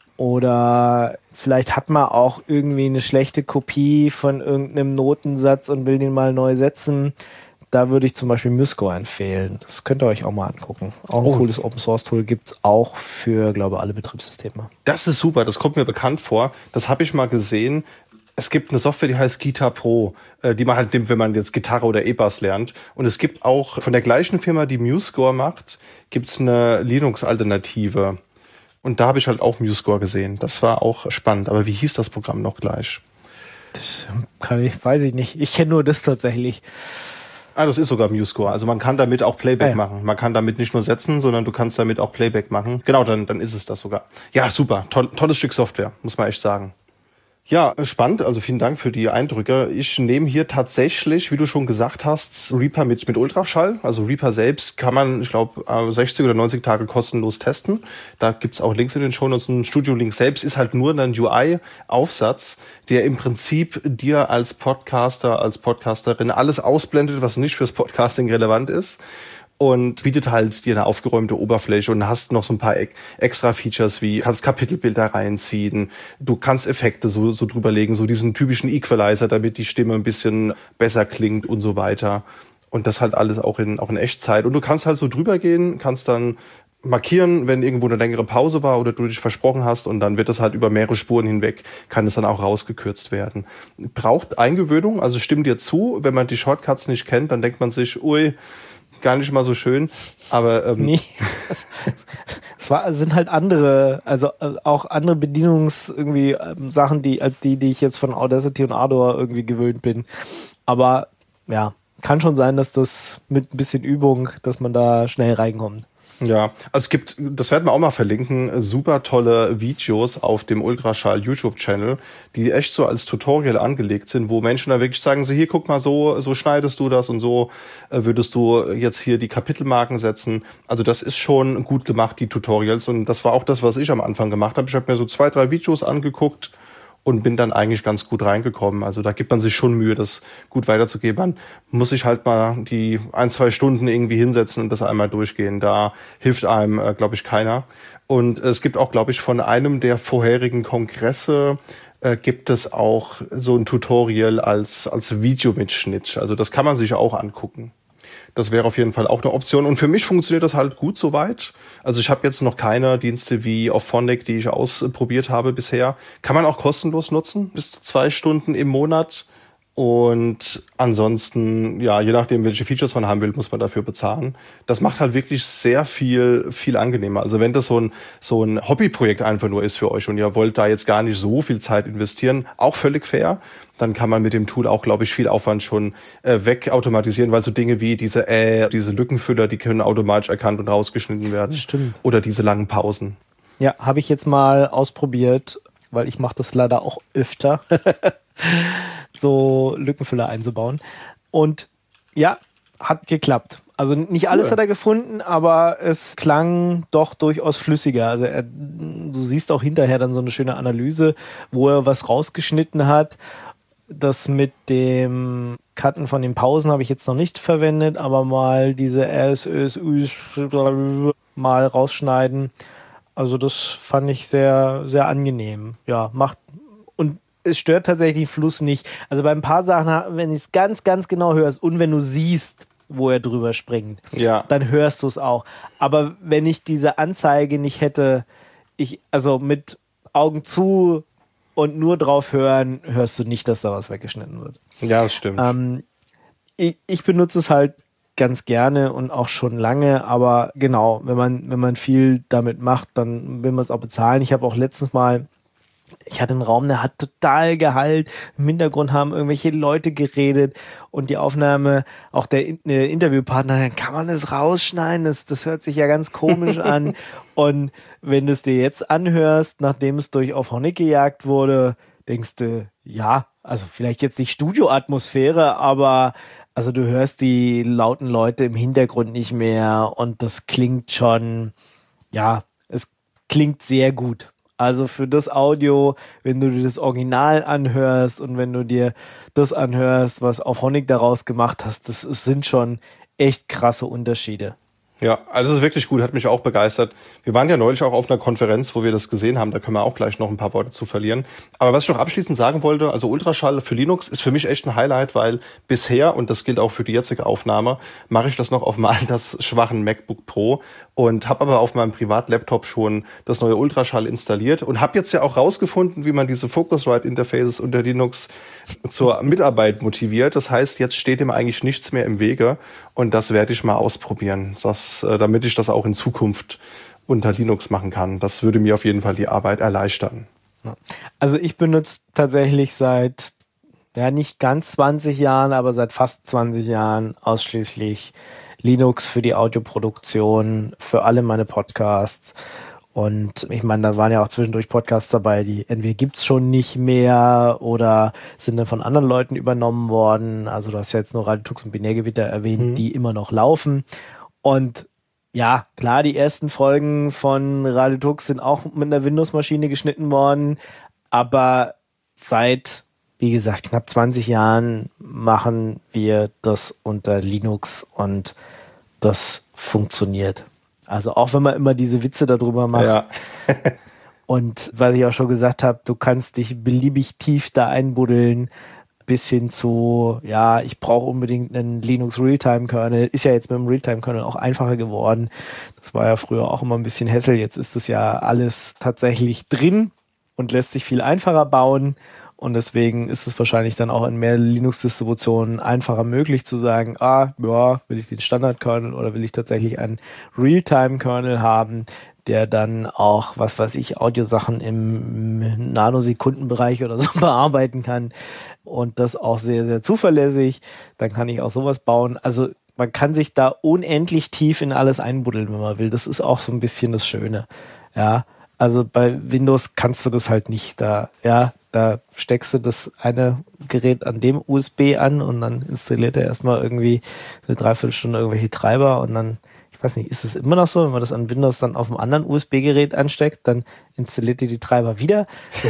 oder vielleicht hat man auch irgendwie eine schlechte Kopie von irgendeinem Notensatz und will den mal neu setzen. Da würde ich zum Beispiel MuseScore empfehlen. Das könnt ihr euch auch mal angucken. Auch ein oh. cooles Open-Source-Tool gibt es auch für, glaube ich, alle Betriebssysteme. Das ist super, das kommt mir bekannt vor. Das habe ich mal gesehen. Es gibt eine Software, die heißt Guitar Pro, die man halt nimmt, wenn man jetzt Gitarre oder E-Bass lernt. Und es gibt auch von der gleichen Firma, die MuseScore macht, gibt es eine Linux-Alternative. Und da habe ich halt auch MuseScore gesehen. Das war auch spannend. Aber wie hieß das Programm noch gleich? Das kann ich, weiß ich nicht. Ich kenne nur das tatsächlich. Ah, das ist sogar MuseScore. Also man kann damit auch Playback ah, ja. machen. Man kann damit nicht nur setzen, sondern du kannst damit auch Playback machen. Genau, dann, dann ist es das sogar. Ja, super. Toll, tolles Stück Software, muss man echt sagen. Ja, spannend. Also vielen Dank für die Eindrücke. Ich nehme hier tatsächlich, wie du schon gesagt hast, Reaper mit, mit Ultraschall. Also Reaper selbst kann man, ich glaube, sechzig oder neunzig Tage kostenlos testen. Da gibt's auch Links in den Shownotes. Ein Studio-Link selbst ist halt nur ein U I-Aufsatz, der im Prinzip dir als Podcaster, als Podcasterin alles ausblendet, was nicht fürs Podcasting relevant ist. Und bietet halt dir eine aufgeräumte Oberfläche und hast noch so ein paar extra Features wie, kannst Kapitelbilder reinziehen, du kannst Effekte so, so drüberlegen, so diesen typischen Equalizer, damit die Stimme ein bisschen besser klingt und so weiter. Und das halt alles auch in, auch in Echtzeit. Und du kannst halt so drüber gehen, kannst dann markieren, wenn irgendwo eine längere Pause war oder du dich versprochen hast und dann wird das halt über mehrere Spuren hinweg, kann es dann auch rausgekürzt werden. Braucht Eingewöhnung, also stimmt dir zu, wenn man die Shortcuts nicht kennt, dann denkt man sich, ui, gar nicht mal so schön, aber ähm nee, es, es war, sind halt andere, also auch andere Bedienungs irgendwie ähm, Sachen, die als die, die ich jetzt von Audacity und Ardor irgendwie gewöhnt bin. Aber ja, kann schon sein, dass das mit ein bisschen Übung, dass man da schnell reinkommt. Ja, also es gibt, das werden wir auch mal verlinken, super tolle Videos auf dem Ultraschall YouTube-Channel, die echt so als Tutorial angelegt sind, wo Menschen da wirklich sagen, so hier, guck mal, so so schneidest du das und so äh, würdest du jetzt hier die Kapitelmarken setzen. Also das ist schon gut gemacht, die Tutorials, und das war auch das, was ich am Anfang gemacht habe. Ich habe mir so zwei, drei Videos angeguckt und bin dann eigentlich ganz gut reingekommen. Also da gibt man sich schon Mühe, das gut weiterzugeben. Man muss sich halt mal die ein, zwei Stunden irgendwie hinsetzen und das einmal durchgehen. Da hilft einem, äh, glaube ich, keiner. Und es gibt auch, glaube ich, von einem der vorherigen Kongresse äh, gibt es auch so ein Tutorial als, als Videomitschnitt. Also das kann man sich auch angucken. Das wäre auf jeden Fall auch eine Option. Und für mich funktioniert das halt gut soweit. Also ich habe jetzt noch keine Dienste wie Auphonic, die ich ausprobiert habe bisher. Kann man auch kostenlos nutzen, bis zu zwei Stunden im Monat. Und ansonsten, ja, je nachdem, welche Features man haben will, muss man dafür bezahlen. Das macht halt wirklich sehr viel, viel angenehmer. Also wenn das so ein, so ein Hobbyprojekt einfach nur ist für euch und ihr wollt da jetzt gar nicht so viel Zeit investieren, auch völlig fair, dann kann man mit dem Tool auch, glaube ich, viel Aufwand schon äh, wegautomatisieren, weil so Dinge wie diese äh, diese Lückenfüller, die können automatisch erkannt und rausgeschnitten werden. Stimmt. Oder diese langen Pausen. Ja, habe ich jetzt mal ausprobiert, weil ich mache das leider auch öfter, so Lückenfüller einzubauen. Und ja, hat geklappt. Also nicht alles cool. Hat er gefunden, aber es klang doch durchaus flüssiger. Also er, du siehst auch hinterher dann so eine schöne Analyse, wo er was rausgeschnitten hat. Das mit dem Cutten von den Pausen habe ich jetzt noch nicht verwendet, aber mal diese S, Ös, Üs mal rausschneiden. Also das fand ich sehr, sehr angenehm. Ja, macht, und es stört tatsächlich den Fluss nicht. Also bei ein paar Sachen, wenn du es ganz, ganz genau hörst und wenn du siehst, wo er drüber springt, ja, dann hörst du es auch. Aber wenn ich diese Anzeige nicht hätte, ich, also mit Augen zu und nur drauf hören, hörst du nicht, dass da was weggeschnitten wird. Ja, das stimmt. Ähm, ich, ich benutze es halt ganz gerne und auch schon lange, aber genau, wenn man, wenn man viel damit macht, dann will man es auch bezahlen. Ich habe auch letztens mal, ich hatte einen Raum, der hat total Gehalt, im Hintergrund haben irgendwelche Leute geredet und die Aufnahme, auch der äh, Interviewpartner, dann kann man das rausschneiden, das, das hört sich ja ganz komisch an. Und wenn du es dir jetzt anhörst, nachdem es durch Auphonic gejagt wurde, denkst du, ja, also vielleicht jetzt nicht Studioatmosphäre, aber also du hörst die lauten Leute im Hintergrund nicht mehr und das klingt schon, ja, es klingt sehr gut. Also für das Audio, wenn du dir das Original anhörst und wenn du dir das anhörst, was Auphonic daraus gemacht hast, das sind schon echt krasse Unterschiede. Ja, also es ist wirklich gut, hat mich auch begeistert. Wir waren ja neulich auch auf einer Konferenz, wo wir das gesehen haben, da können wir auch gleich noch ein paar Worte zu verlieren. Aber was ich noch abschließend sagen wollte, also Ultraschall für Linux ist für mich echt ein Highlight, weil bisher, und das gilt auch für die jetzige Aufnahme, mache ich das noch auf meinem altersschwachen MacBook Pro und habe aber auf meinem Privatlaptop schon das neue Ultraschall installiert und habe jetzt ja auch rausgefunden, wie man diese Focusrite-Interfaces unter Linux zur Mitarbeit motiviert. Das heißt, jetzt steht dem eigentlich nichts mehr im Wege und das werde ich mal ausprobieren. Das damit ich das auch in Zukunft unter Linux machen kann. Das würde mir auf jeden Fall die Arbeit erleichtern. Also ich benutze tatsächlich seit, ja nicht ganz zwanzig Jahren, aber seit fast zwanzig Jahren ausschließlich Linux für die Audioproduktion, für alle meine Podcasts. Und ich meine, da waren ja auch zwischendurch Podcasts dabei, die entweder gibt's schon nicht mehr oder sind dann von anderen Leuten übernommen worden. Also du hast ja jetzt nur Radio Tux und Binärgewitter erwähnt, mhm. die immer noch laufen. Und ja, klar, die ersten Folgen von Radio Tux sind auch mit einer Windows-Maschine geschnitten worden, aber seit, wie gesagt, knapp zwanzig Jahren machen wir das unter Linux und das funktioniert. Also auch wenn man immer diese Witze darüber macht. Ja. Und was ich auch schon gesagt habe, du kannst dich beliebig tief da einbuddeln, bis hin zu, ja, ich brauche unbedingt einen Linux Realtime-Kernel. Ist ja jetzt mit dem Realtime-Kernel auch einfacher geworden. Das war ja früher auch immer ein bisschen Hassel. Jetzt ist das ja alles tatsächlich drin und lässt sich viel einfacher bauen. Und deswegen ist es wahrscheinlich dann auch in mehr Linux-Distributionen einfacher möglich zu sagen, ah, ja, will ich den Standard-Kernel oder will ich tatsächlich einen Realtime-Kernel haben, der dann auch, was weiß ich, Audiosachen im Nanosekundenbereich oder so bearbeiten kann und das auch sehr, sehr zuverlässig. Dann kann ich auch sowas bauen. Also man kann sich da unendlich tief in alles einbuddeln, wenn man will. Das ist auch so ein bisschen das Schöne. Ja, also bei Windows kannst du das halt nicht. Da, ja, da steckst du das eine Gerät an dem U S B an und dann installiert er erstmal irgendwie eine Dreiviertelstunde irgendwelche Treiber und dann, ich weiß nicht, ist es immer noch so, wenn man das an Windows dann auf einem anderen U S B-Gerät ansteckt, dann installiert ihr die Treiber wieder.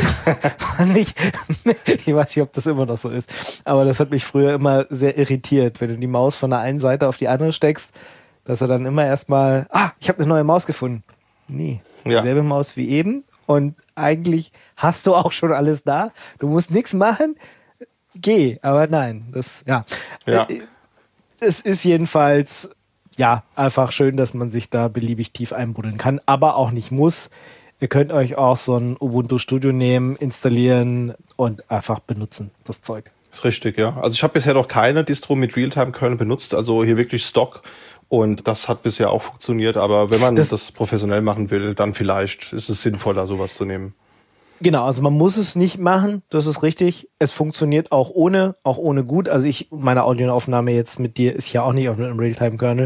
ich, ich weiß nicht, ob das immer noch so ist, aber das hat mich früher immer sehr irritiert, wenn du die Maus von der einen Seite auf die andere steckst, dass er dann immer erstmal, ah, ich habe eine neue Maus gefunden. Nee, das ist dieselbe ja. Maus wie eben und eigentlich hast du auch schon alles da. Du musst nichts machen. Geh, aber nein, das, ja. ja. Es ist jedenfalls, ja, einfach schön, dass man sich da beliebig tief einbuddeln kann, aber auch nicht muss. Ihr könnt euch auch so ein Ubuntu Studio nehmen, installieren und einfach benutzen, das Zeug. Ist richtig, ja. Also ich habe bisher noch keine Distro mit Realtime-Kernel benutzt, also hier wirklich Stock. Und das hat bisher auch funktioniert, aber wenn man das, das professionell machen will, dann vielleicht ist es sinnvoller, sowas zu nehmen. Genau, also man muss es nicht machen, das ist richtig. Es funktioniert auch ohne, auch ohne gut. Also ich, meine Audioaufnahme jetzt mit dir ist ja auch nicht auf einem Realtime-Kernel.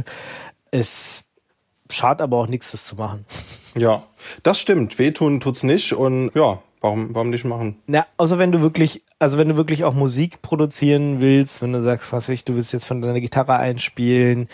Es schadet aber auch nichts, das zu machen. Ja, das stimmt. Wehtun tut's nicht und ja, warum, warum nicht machen? Na, also wenn du wirklich, also wenn du wirklich auch Musik produzieren willst, wenn du sagst, was weiß ich, du willst jetzt von deiner Gitarre einspielen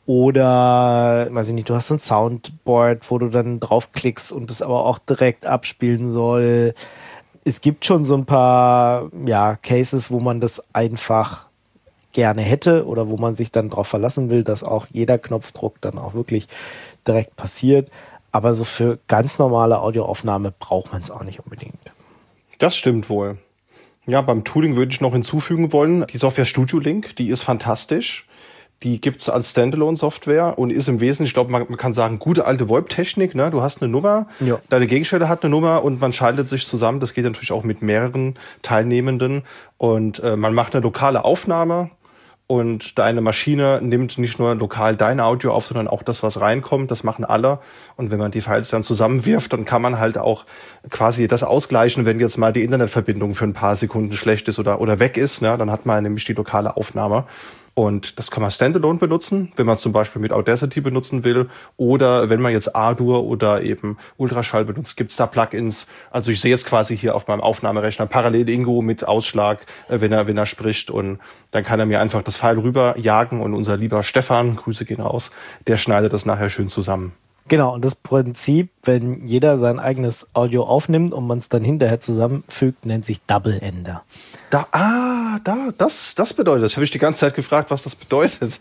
oder, weiß ich nicht, du hast so ein Soundboard, wo du dann draufklickst und das aber auch direkt abspielen soll. Es gibt schon so ein paar, ja, Cases, wo man das einfach gerne hätte oder wo man sich dann darauf verlassen will, dass auch jeder Knopfdruck dann auch wirklich direkt passiert. Aber so für ganz normale Audioaufnahme braucht man es auch nicht unbedingt. Das stimmt wohl. Ja, beim Tooling würde ich noch hinzufügen wollen, die Software Studio Link, die ist fantastisch. Die gibt's als Standalone-Software und ist im Wesentlichen, ich glaube, man, man kann sagen, gute alte VoIP-Technik. Ne? Du hast eine Nummer, ja. Deine Gegenstelle hat eine Nummer und man schaltet sich zusammen. Das geht natürlich auch mit mehreren Teilnehmenden. Und äh, man macht eine lokale Aufnahme und deine Maschine nimmt nicht nur lokal dein Audio auf, sondern auch das, was reinkommt. Das machen alle. Und wenn man die Files dann zusammenwirft, dann kann man halt auch quasi das ausgleichen, wenn jetzt mal die Internetverbindung für ein paar Sekunden schlecht ist oder, oder weg ist. Ne? Dann hat man nämlich die lokale Aufnahme. Und das kann man standalone benutzen, wenn man es zum Beispiel mit Audacity benutzen will. Oder wenn man jetzt Ardour oder eben Ultraschall benutzt, gibt's da Plugins. Also ich sehe jetzt quasi hier auf meinem Aufnahmerechner parallel Ingo mit Ausschlag, wenn er wenn er spricht. Und dann kann er mir einfach das File rüberjagen. Und unser lieber Stefan, Grüße gehen raus, der schneidet das nachher schön zusammen. Genau, und das Prinzip, wenn jeder sein eigenes Audio aufnimmt und man es dann hinterher zusammenfügt, nennt sich Double Ender. Da, ah, da, das, das bedeutet, das habe ich die ganze Zeit gefragt, was das bedeutet.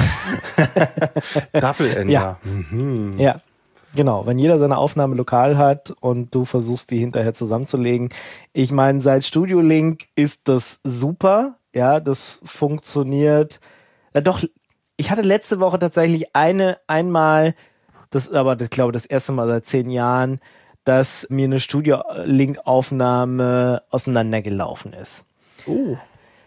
Double Ender. Ja. Mhm. Ja, genau. Wenn jeder seine Aufnahme lokal hat und du versuchst, die hinterher zusammenzulegen. Ich meine, seit Studio Link ist das super. Ja, das funktioniert. Ja, doch, ich hatte letzte Woche tatsächlich eine, einmal, das aber, ich glaube, das erste Mal seit zehn Jahren, dass mir eine Studio Link Aufnahme auseinandergelaufen ist. Oh.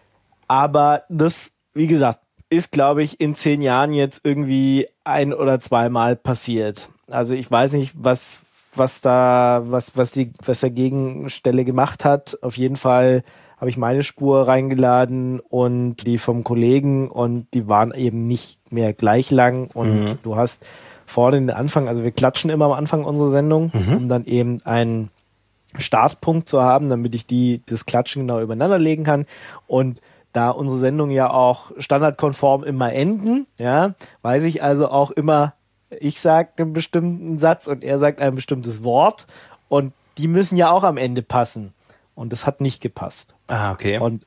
Aber das, wie gesagt, ist, glaube ich, in zehn Jahren jetzt irgendwie ein- oder zweimal passiert. Also ich weiß nicht, was, was da, was, was die, was der Gegenstelle gemacht hat. Auf jeden Fall habe ich meine Spur reingeladen und die vom Kollegen und die waren eben nicht mehr gleich lang und mhm. du hast vorne den Anfang, also wir klatschen immer am Anfang unserer Sendung, mhm. um dann eben einen Startpunkt zu haben, damit ich die, das Klatschen genau übereinander legen kann. Und da unsere Sendungen ja auch standardkonform immer enden, ja, weiß ich also auch immer, ich sage einen bestimmten Satz und er sagt ein bestimmtes Wort und die müssen ja auch am Ende passen. Und das hat nicht gepasst. Ah, okay. Und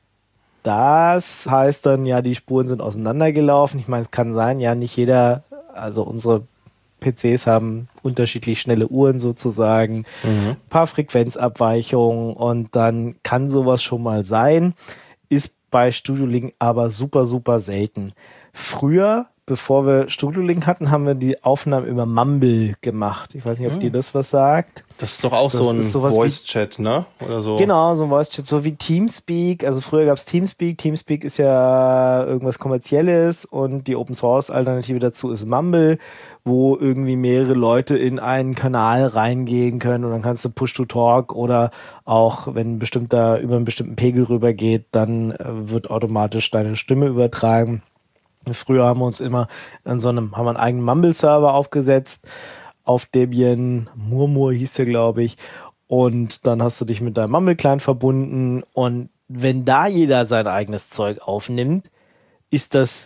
das heißt dann, ja, die Spuren sind auseinandergelaufen. Ich meine, es kann sein, ja, nicht jeder, also unsere P Cs haben unterschiedlich schnelle Uhren sozusagen, mhm. ein paar Frequenzabweichungen und dann kann sowas schon mal sein. Ist bei Studio Link aber super, super selten. Früher, bevor wir Studio Link hatten, haben wir die Aufnahmen über Mumble gemacht. Ich weiß nicht, ob mhm. dir das was sagt. Das ist doch auch das so ein Voice-Chat, ne? Oder so. Genau, so ein Voice-Chat, so wie Teamspeak. Also früher gab es Teamspeak. Teamspeak ist ja irgendwas Kommerzielles und die Open-Source-Alternative dazu ist Mumble, wo irgendwie mehrere Leute in einen Kanal reingehen können und dann kannst du Push-to-Talk oder auch, wenn ein bestimmter über einen bestimmten Pegel rübergeht, dann wird automatisch deine Stimme übertragen. Früher haben wir uns immer an so einem, haben wir einen eigenen Mumble-Server aufgesetzt, auf Debian, Murmur hieß der, glaube ich, und dann hast du dich mit deinem Mumble-Client verbunden und wenn da jeder sein eigenes Zeug aufnimmt, ist das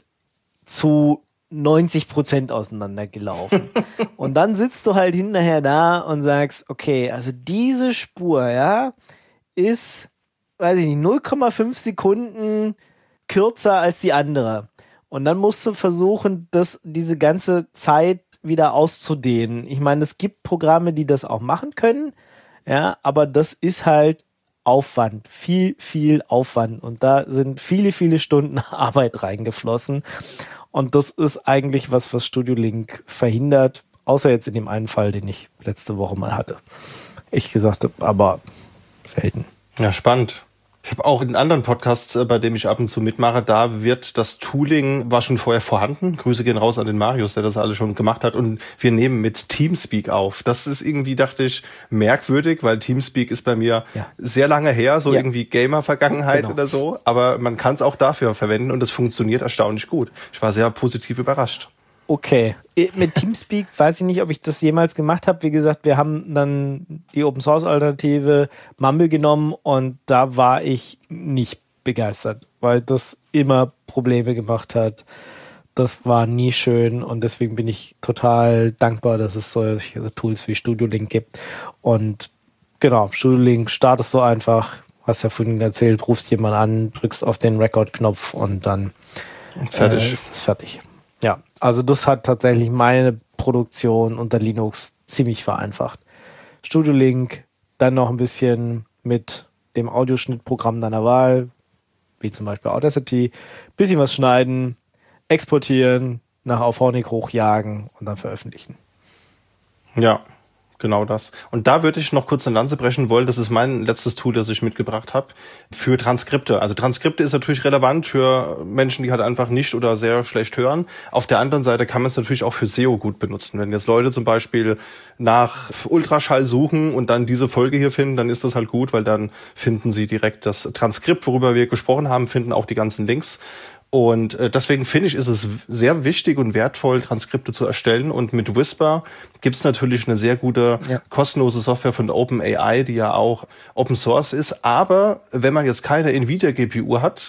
zu neunzig Prozent auseinandergelaufen. Und dann sitzt du halt hinterher da und sagst, okay, also diese Spur, ja, ist, weiß ich nicht, null Komma fünf Sekunden kürzer als die andere. Und dann musst du versuchen, das, diese ganze Zeit wieder auszudehnen. Ich meine, es gibt Programme, die das auch machen können, ja, aber das ist halt Aufwand, viel, viel Aufwand. Und da sind viele, viele Stunden Arbeit reingeflossen. Und das ist eigentlich was, was Studio Link verhindert, außer jetzt in dem einen Fall, den ich letzte Woche mal hatte. Ich gesagt habe, aber selten. Ja, spannend. Ich habe auch in anderen Podcasts, bei dem ich ab und zu mitmache, da wird das Tooling, war schon vorher vorhanden. Grüße gehen raus an den Marius, der das alles schon gemacht hat. Und wir nehmen mit Teamspeak auf. Das ist irgendwie, dachte ich, merkwürdig, weil Teamspeak ist bei mir ja. sehr lange her, so ja. irgendwie Gamer-Vergangenheit genau. oder so. Aber man kann es auch dafür verwenden und es funktioniert erstaunlich gut. Ich war sehr positiv überrascht. Okay. Mit Teamspeak weiß ich nicht, ob ich das jemals gemacht habe. Wie gesagt, wir haben dann die Open-Source-Alternative Mumble genommen und da war ich nicht begeistert, weil das immer Probleme gemacht hat. Das war nie schön und deswegen bin ich total dankbar, dass es solche Tools wie Studio Link gibt. Und genau, Studio Link startest du einfach, hast ja vorhin erzählt, rufst jemanden an, drückst auf den Record-Knopf und dann fertig. Äh, ist es fertig. Ja, also das hat tatsächlich meine Produktion unter Linux ziemlich vereinfacht. Studio Link, dann noch ein bisschen mit dem Audioschnittprogramm deiner Wahl, wie zum Beispiel Audacity, bisschen was schneiden, exportieren, nach Auphonic hochjagen und dann veröffentlichen. Ja, genau das. Und da würde ich noch kurz eine Lanze brechen wollen. Das ist mein letztes Tool, das ich mitgebracht habe, für Transkripte. Also Transkripte ist natürlich relevant für Menschen, die halt einfach nicht oder sehr schlecht hören. Auf der anderen Seite kann man es natürlich auch für S E O gut benutzen. Wenn jetzt Leute zum Beispiel nach Ultraschall suchen und dann diese Folge hier finden, dann ist das halt gut, weil dann finden sie direkt das Transkript, worüber wir gesprochen haben, finden auch die ganzen Links. Und deswegen finde ich, ist es sehr wichtig und wertvoll, Transkripte zu erstellen. Und mit Whisper gibt es natürlich eine sehr gute, ja. kostenlose Software von OpenAI, die ja auch Open Source ist. Aber wenn man jetzt keine Nvidia G P U hat,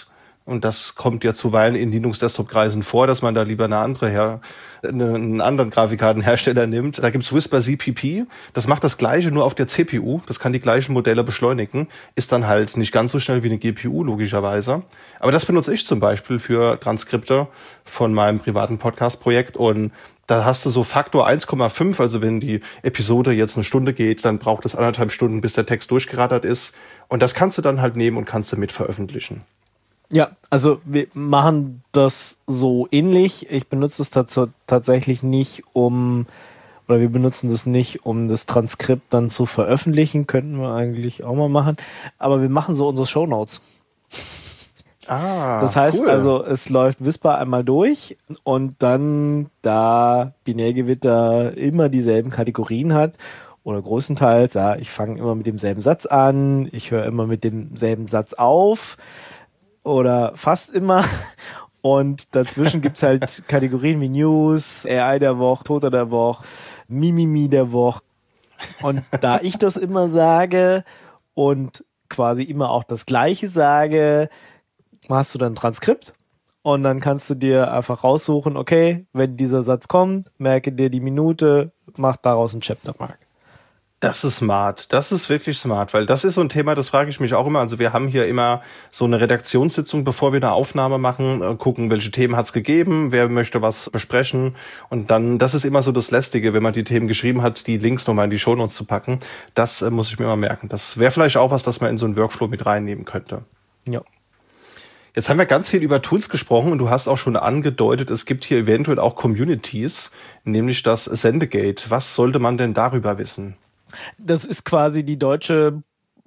Und das kommt ja zuweilen in Linux-Desktop-Kreisen vor, dass man da lieber eine andere her, einen anderen Grafikkartenhersteller nimmt. Da gibt's Whisper Z P P. Das macht das Gleiche, nur auf der C P U. Das kann die gleichen Modelle beschleunigen. Ist dann halt nicht ganz so schnell wie eine G P U, logischerweise. Aber das benutze ich zum Beispiel für Transkripte von meinem privaten Podcast-Projekt. Und da hast du so Faktor eins Komma fünf. Also wenn die Episode jetzt eine Stunde geht, dann braucht es anderthalb Stunden, bis der Text durchgerattert ist. Und das kannst du dann halt nehmen und kannst du mit veröffentlichen. Ja, also wir machen das so ähnlich. Ich benutze es tats- tatsächlich nicht, um, oder wir benutzen das nicht, um das Transkript dann zu veröffentlichen. Könnten wir eigentlich auch mal machen. Aber wir machen so unsere Shownotes. Ah, das heißt cool. also, es läuft Whisper einmal durch und dann, da Binärgewitter immer dieselben Kategorien hat, oder größtenteils, ja, ich fange immer mit demselben Satz an, ich höre immer mit demselben Satz auf, oder fast immer. Und dazwischen gibt's halt Kategorien wie News, A I der Woche, Toter der Woche, Mimimi der Woche. Und da ich das immer sage und quasi immer auch das Gleiche sage, machst du dann ein Transkript und dann kannst du dir einfach raussuchen, okay, wenn dieser Satz kommt, merke dir die Minute, mach daraus ein Chaptermark. Das ist smart. Das ist wirklich smart, weil das ist so ein Thema, das frage ich mich auch immer. Also wir haben hier immer so eine Redaktionssitzung, bevor wir eine Aufnahme machen, gucken, welche Themen hat's gegeben, wer möchte was besprechen. Und dann, das ist immer so das Lästige, wenn man die Themen geschrieben hat, die Links nochmal in die Shownotes zu packen. Das äh, muss ich mir mal merken. Das wäre vielleicht auch was, das man in so einen Workflow mit reinnehmen könnte. Ja. Jetzt haben wir ganz viel über Tools gesprochen und du hast auch schon angedeutet, es gibt hier eventuell auch Communities, nämlich das Sendegate. Was sollte man denn darüber wissen? Das ist quasi die deutsche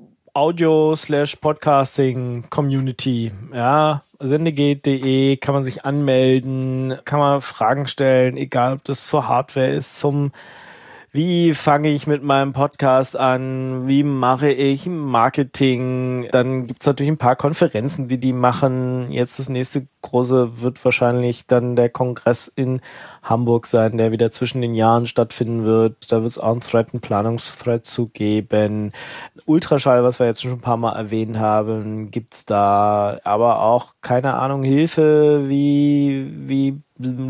Audio-Podcasting-Community. Ja, sendegate punkt de kann man sich anmelden, kann man Fragen stellen, egal ob das zur Hardware ist, zum wie fange ich mit meinem Podcast an, wie mache ich Marketing. Dann gibt's natürlich ein paar Konferenzen, die die machen. Jetzt das nächste große wird wahrscheinlich dann der Kongress in Hamburg sein, der wieder zwischen den Jahren stattfinden wird. Da wird es auch einen Thread, einen Planungsthread zu geben. Ultraschall, was wir jetzt schon ein paar Mal erwähnt haben, gibt's da. Aber auch, keine Ahnung, Hilfe, wie, wie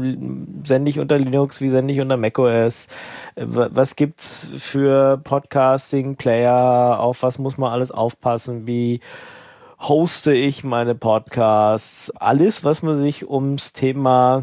sende ich unter Linux, wie sende ich unter macOS. Was gibt's für Podcasting-Player? Auf was muss man alles aufpassen? Wie hoste ich meine Podcasts? Alles, was man sich ums Thema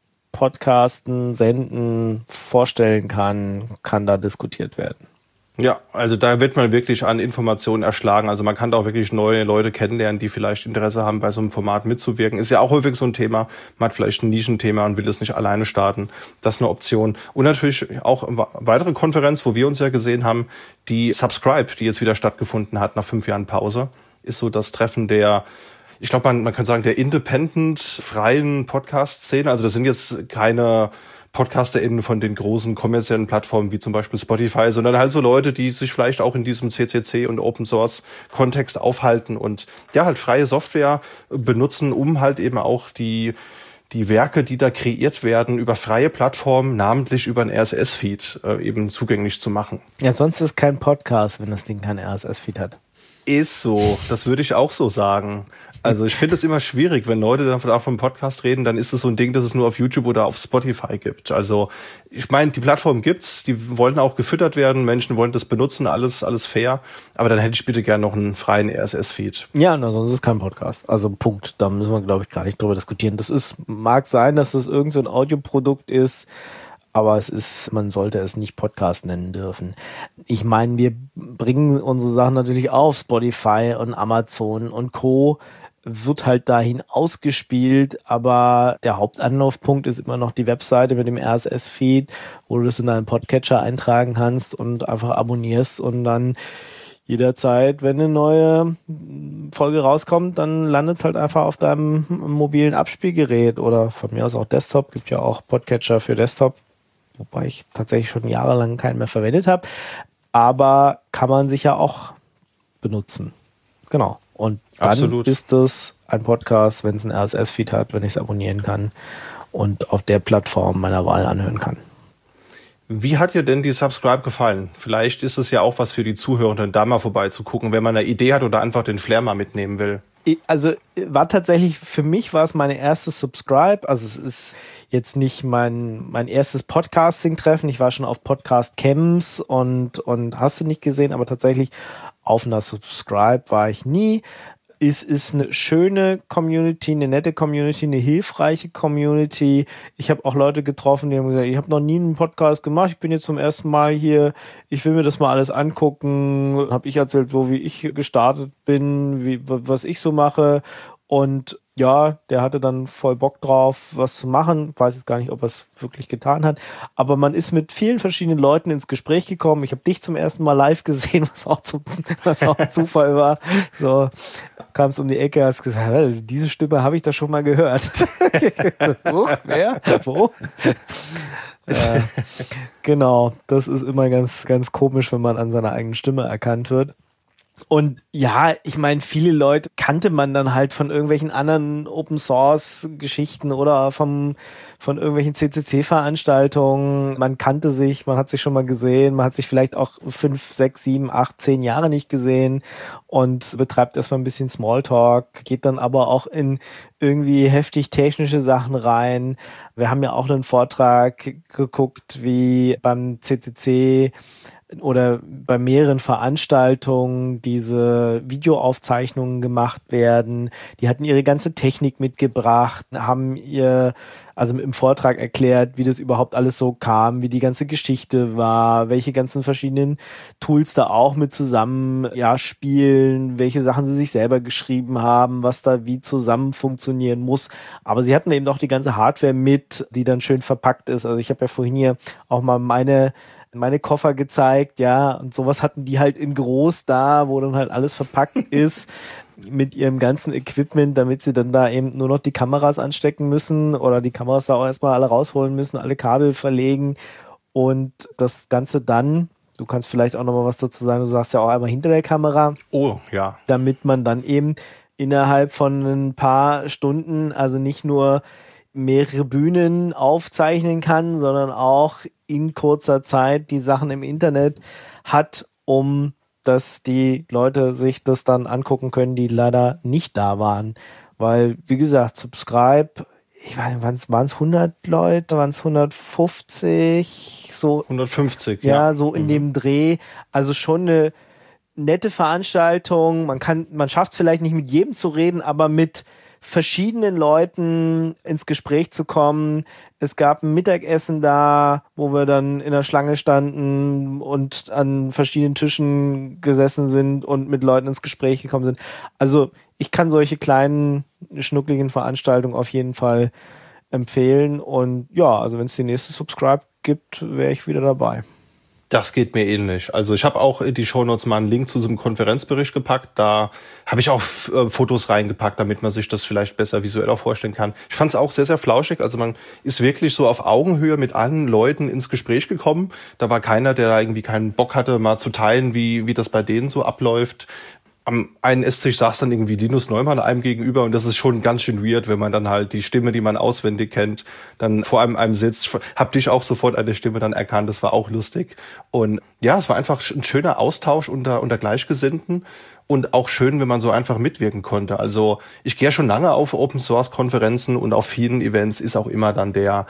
Podcasten, Senden vorstellen kann, kann da diskutiert werden. Ja, also da wird man wirklich an Informationen erschlagen. Also man kann da auch wirklich neue Leute kennenlernen, die vielleicht Interesse haben, bei so einem Format mitzuwirken. Ist ja auch häufig so ein Thema. Man hat vielleicht ein Nischenthema und will das nicht alleine starten. Das ist eine Option. Und natürlich auch eine weitere Konferenz, wo wir uns ja gesehen haben, die Subscribe, die jetzt wieder stattgefunden hat nach fünf Jahren Pause, ist so das Treffen der, ich glaube, man, man könnte sagen, der independent freien Podcast-Szene. Also das sind jetzt keine PodcasterInnen von den großen kommerziellen Plattformen wie zum Beispiel Spotify, sondern halt so Leute, die sich vielleicht auch in diesem C C C und Open Source Kontext aufhalten und ja halt freie Software benutzen, um halt eben auch die die Werke, die da kreiert werden, über freie Plattformen, namentlich über einen R S S-Feed äh, eben zugänglich zu machen. Ja, sonst ist kein Podcast, wenn das Ding kein R S S-Feed hat. Ist so, das würde ich auch so sagen. Also ich finde es immer schwierig, wenn Leute dann von vom Podcast reden, dann ist es so ein Ding, das es nur auf YouTube oder auf Spotify gibt. Also ich meine, die Plattform gibt's, die wollen auch gefüttert werden, Menschen wollen das benutzen, alles alles fair, aber dann hätte ich bitte gerne noch einen freien R S S-Feed. Ja, na, sonst ist es kein Podcast. Also Punkt, da müssen wir, glaube ich, gar nicht drüber diskutieren. Das ist, mag sein, dass das irgend so ein Audioprodukt ist, aber es ist, man sollte es nicht Podcast nennen dürfen. Ich meine, wir bringen unsere Sachen natürlich auf Spotify und Amazon und Co., wird halt dahin ausgespielt, aber der Hauptanlaufpunkt ist immer noch die Webseite mit dem R S S-Feed, wo du das in deinen Podcatcher eintragen kannst und einfach abonnierst und dann jederzeit, wenn eine neue Folge rauskommt, dann landet es halt einfach auf deinem mobilen Abspielgerät oder von mir aus auch Desktop. Gibt ja auch Podcatcher für Desktop, wobei ich tatsächlich schon jahrelang keinen mehr verwendet habe, aber kann man sicher auch benutzen. Genau. Und dann Absolut. Ist es ein Podcast, wenn es einen R S S-Feed hat, wenn ich es abonnieren kann und auf der Plattform meiner Wahl anhören kann. Wie hat dir denn die Subscribe gefallen? Vielleicht ist es ja auch was für die Zuhörenden, da mal vorbeizugucken, wenn man eine Idee hat oder einfach den Flair mal mitnehmen will. Also war tatsächlich, für mich war es meine erste Subscribe, also es ist jetzt nicht mein, mein erstes Podcasting-Treffen, ich war schon auf Podcast-Camps und, und hast du nicht gesehen, aber tatsächlich auf einer Subscribe war ich nie. Es ist eine schöne Community, eine nette Community, eine hilfreiche Community. Ich habe auch Leute getroffen, die haben gesagt, ich habe noch nie einen Podcast gemacht, ich bin jetzt zum ersten Mal hier, ich will mir das mal alles angucken. Habe ich erzählt, so wie ich gestartet bin, wie, was ich so mache. Und ja, der hatte dann voll Bock drauf, was zu machen. Ich weiß jetzt gar nicht, ob er es wirklich getan hat. Aber man ist mit vielen verschiedenen Leuten ins Gespräch gekommen. Ich habe dich zum ersten Mal live gesehen, was auch, zu, was auch ein Zufall war. So kam es um die Ecke, hast gesagt, diese Stimme habe ich da schon mal gehört. Wo? Wer? Wo? äh, genau, das ist immer ganz, ganz komisch, wenn man an seiner eigenen Stimme erkannt wird. Und ja, ich meine, viele Leute kannte man dann halt von irgendwelchen anderen Open-Source-Geschichten oder vom, von irgendwelchen C C C-Veranstaltungen. Man kannte sich, man hat sich schon mal gesehen, man hat sich vielleicht auch fünf, sechs, sieben, acht, zehn Jahre nicht gesehen und betreibt erstmal ein bisschen Smalltalk, geht dann aber auch in irgendwie heftig technische Sachen rein. Wir haben ja auch einen Vortrag geguckt, wie beim C C C oder bei mehreren Veranstaltungen diese Videoaufzeichnungen gemacht werden. Die hatten ihre ganze Technik mitgebracht, haben ihr, also im Vortrag erklärt, wie das überhaupt alles so kam, wie die ganze Geschichte war, welche ganzen verschiedenen Tools da auch mit zusammen ja, spielen, welche Sachen sie sich selber geschrieben haben, was da wie zusammen funktionieren muss. Aber sie hatten eben auch die ganze Hardware mit, die dann schön verpackt ist. Also ich habe ja vorhin hier auch mal meine meine Koffer gezeigt, ja, und sowas hatten die halt in groß da, wo dann halt alles verpackt ist mit ihrem ganzen Equipment, damit sie dann da eben nur noch die Kameras anstecken müssen oder die Kameras da auch erstmal alle rausholen müssen, alle Kabel verlegen und das Ganze dann, du kannst vielleicht auch nochmal was dazu sagen, du sagst ja auch einmal hinter der Kamera. Oh, ja. Damit man dann eben innerhalb von ein paar Stunden, also nicht nur mehrere Bühnen aufzeichnen kann, sondern auch in kurzer Zeit die Sachen im Internet hat, um dass die Leute sich das dann angucken können, die leider nicht da waren. Weil, wie gesagt, Subscribe, ich weiß nicht, waren es hundert Leute, waren es hundertfünfzig? So, hundertfünfzig, ja. Ja, so in mhm. dem Dreh. Also schon eine nette Veranstaltung. Man kann, man schafft es vielleicht nicht mit jedem zu reden, aber mit verschiedenen Leuten ins Gespräch zu kommen. Es gab ein Mittagessen da, wo wir dann in der Schlange standen und an verschiedenen Tischen gesessen sind und mit Leuten ins Gespräch gekommen sind. Also ich kann solche kleinen, schnuckligen Veranstaltungen auf jeden Fall empfehlen. Und ja, also wenn es die nächste Subscribe gibt, wäre ich wieder dabei. Das geht mir ähnlich. Also ich habe auch in die Shownotes mal einen Link zu so einem Konferenzbericht gepackt. Da habe ich auch äh, Fotos reingepackt, damit man sich das vielleicht besser visuell auch vorstellen kann. Ich fand es auch sehr, sehr flauschig. Also man ist wirklich so auf Augenhöhe mit allen Leuten ins Gespräch gekommen. Da war keiner, der da irgendwie keinen Bock hatte, mal zu teilen, wie, wie das bei denen so abläuft. Am einen Esstisch saß dann irgendwie Linus Neumann einem gegenüber und das ist schon ganz schön weird, wenn man dann halt die Stimme, die man auswendig kennt, dann vor einem, einem sitzt. Hab dich auch sofort eine Stimme dann erkannt, das war auch lustig. Und ja, es war einfach ein schöner Austausch unter, unter Gleichgesinnten und auch schön, wenn man so einfach mitwirken konnte. Also ich gehe schon lange auf Open-Source-Konferenzen und auf vielen Events ist auch immer dann der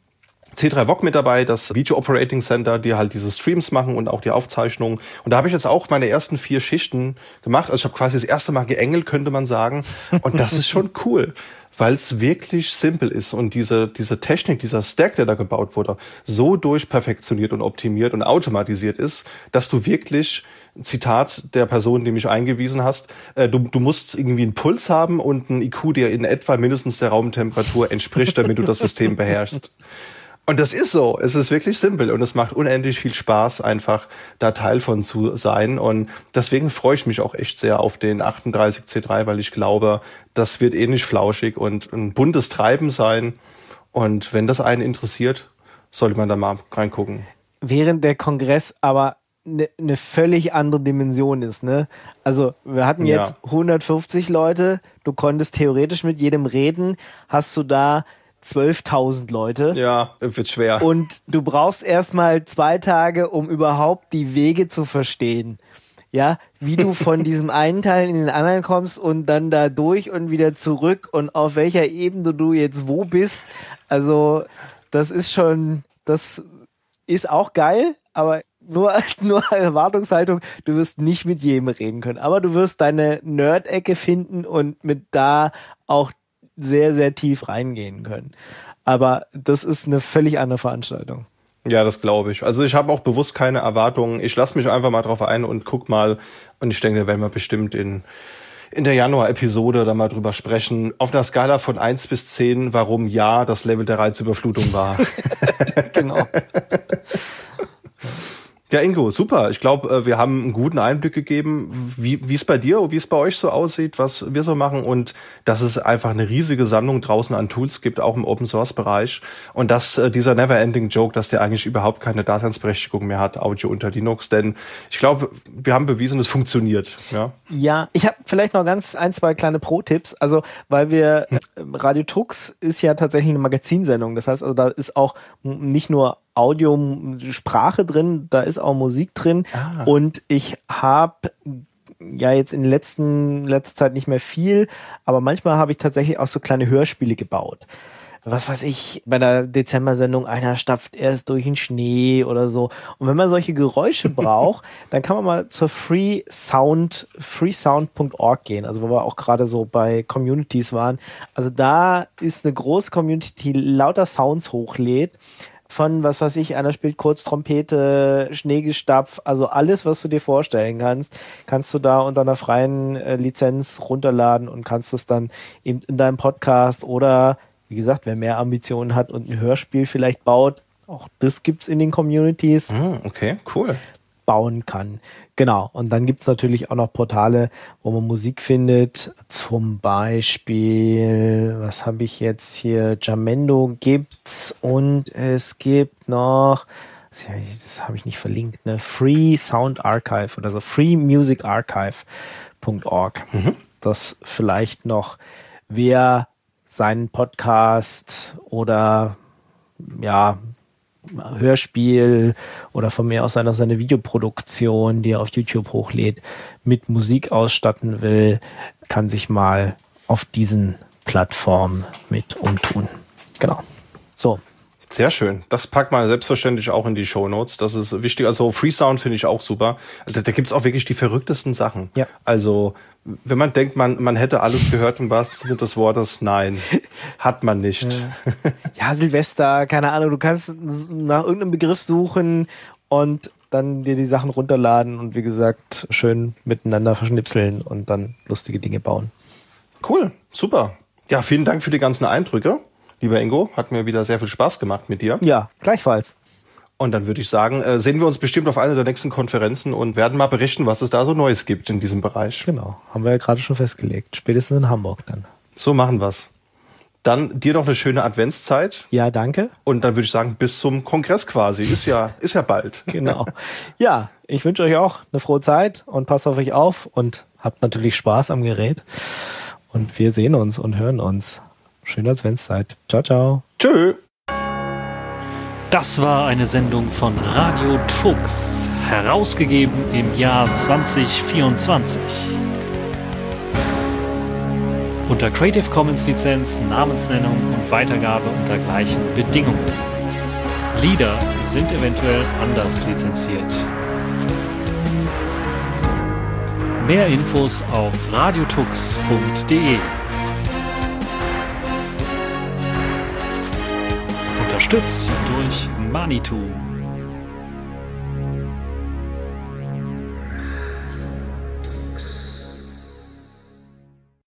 C drei V O C mit dabei, das Video Operating Center, die halt diese Streams machen und auch die Aufzeichnungen. Und da habe ich jetzt auch meine ersten vier Schichten gemacht. Also ich habe quasi das erste Mal geengelt, könnte man sagen. Und das ist schon cool, weil es wirklich simpel ist. Und diese diese Technik, dieser Stack, der da gebaut wurde, so durchperfektioniert und optimiert und automatisiert ist, dass du wirklich, Zitat der Person, die mich eingewiesen hast, äh, du, du musst irgendwie einen Puls haben und einen I Q, der in etwa mindestens der Raumtemperatur entspricht, damit du das System beherrschst. Und das ist so. Es ist wirklich simpel und es macht unendlich viel Spaß, einfach da Teil von zu sein. Und deswegen freue ich mich auch echt sehr auf den achtunddreißig C drei, weil ich glaube, das wird ähnlich flauschig und ein buntes Treiben sein. Und wenn das einen interessiert, sollte man da mal reingucken. Während der Kongress aber eine ne völlig andere Dimension ist, ne? Also wir hatten jetzt ja. hundertfünfzig Leute, du konntest theoretisch mit jedem reden, hast du da zwölftausend Leute. Ja, wird schwer. Und du brauchst erstmal zwei Tage, um überhaupt die Wege zu verstehen. ja, wie du von diesem einen Teil in den anderen kommst und dann da durch und wieder zurück und auf welcher Ebene du jetzt wo bist. Also das ist schon, das ist auch geil, aber nur, nur Erwartungshaltung, du wirst nicht mit jedem reden können. Aber du wirst deine Nerd-Ecke finden und mit da auch sehr, sehr tief reingehen können. Aber das ist eine völlig andere Veranstaltung. Ja, das glaube ich. Also ich habe auch bewusst keine Erwartungen. Ich lasse mich einfach mal drauf ein und guck mal. Und ich denke, da werden wir bestimmt in, in der Januar-Episode da mal drüber sprechen. Auf einer Skala von eins bis zehn, warum ja das Level der Reizüberflutung war. Genau. Ja, Ingo, super. Ich glaube, wir haben einen guten Einblick gegeben, wie wie es bei dir, wie es bei euch so aussieht, was wir so machen und dass es einfach eine riesige Sammlung draußen an Tools gibt, auch im Open-Source-Bereich und dass äh, dieser Never-Ending-Joke, dass der eigentlich überhaupt keine Daseinsberechtigung mehr hat, Audio unter Linux, denn ich glaube, wir haben bewiesen, es funktioniert. Ja, ja, ich habe vielleicht noch ganz ein, zwei kleine Pro-Tipps, also weil wir, äh, Radio Tux ist ja tatsächlich eine Magazinsendung, das heißt, also da ist auch nicht nur Audio, Sprache drin, da ist auch Musik drin ah. und ich habe ja jetzt in letzten letzter Zeit nicht mehr viel, aber manchmal habe ich tatsächlich auch so kleine Hörspiele gebaut. Was weiß ich, bei der Dezember-Sendung, einer stapft erst durch den Schnee oder so. Und wenn man solche Geräusche braucht, dann kann man mal zur Free Sound, freesound punkt org gehen, also wo wir auch gerade so bei Communities waren. Also da ist eine große Community, die lauter Sounds hochlädt. Von, was weiß ich, einer spielt Kurztrompete, Schneegestapf, also alles, was du dir vorstellen kannst, kannst du da unter einer freien äh, Lizenz runterladen und kannst es dann eben in deinem Podcast oder, wie gesagt, wer mehr Ambitionen hat und ein Hörspiel vielleicht baut, auch das gibt's in den Communities. Okay, cool. Bauen kann. Genau. Und dann gibt's natürlich auch noch Portale, wo man Musik findet. Zum Beispiel, was habe ich jetzt hier? Jamendo gibt's und es gibt noch, das habe ich nicht verlinkt, ne? Free Sound Archive oder so, free music archive punkt org. Mhm. Das vielleicht noch, wer seinen Podcast oder ja, Hörspiel oder von mir aus seine, seine Videoproduktion, die er auf YouTube hochlädt, mit Musik ausstatten will, kann sich mal auf diesen Plattformen mit umtun. Genau. So. Sehr schön. Das packt man selbstverständlich auch in die Shownotes. Das ist wichtig. Also Freesound finde ich auch super. Da, da gibt's auch wirklich die verrücktesten Sachen. Ja. Also wenn man denkt, man, man hätte alles gehört im wahrsten Sinne des Wortes, nein, hat man nicht. Ja. ja, Silvester, keine Ahnung. Du kannst nach irgendeinem Begriff suchen und dann dir die Sachen runterladen und wie gesagt schön miteinander verschnipseln und dann lustige Dinge bauen. Cool, super. Ja, vielen Dank für die ganzen Eindrücke. Lieber Ingo, hat mir wieder sehr viel Spaß gemacht mit dir. Ja, gleichfalls. Und dann würde ich sagen, äh, sehen wir uns bestimmt auf einer der nächsten Konferenzen und werden mal berichten, was es da so Neues gibt in diesem Bereich. Genau, haben wir ja gerade schon festgelegt. Spätestens in Hamburg dann. So machen wir's. Dann dir noch eine schöne Adventszeit. Ja, danke. Und dann würde ich sagen, bis zum Kongress quasi. Ist ja, ist ja bald. Genau. Ja, ich wünsche euch auch eine frohe Zeit und passt auf euch auf und habt natürlich Spaß am Gerät. Und wir sehen uns und hören uns. Schöne Adventszeit. Ciao, ciao. Tschö. Das war eine Sendung von Radio Tux, herausgegeben im Jahr zwanzig vierundzwanzig. Unter Creative Commons Lizenz, Namensnennung und Weitergabe unter gleichen Bedingungen. Lieder sind eventuell anders lizenziert. Mehr Infos auf radiotux punkt de. Unterstützt durch Manitou.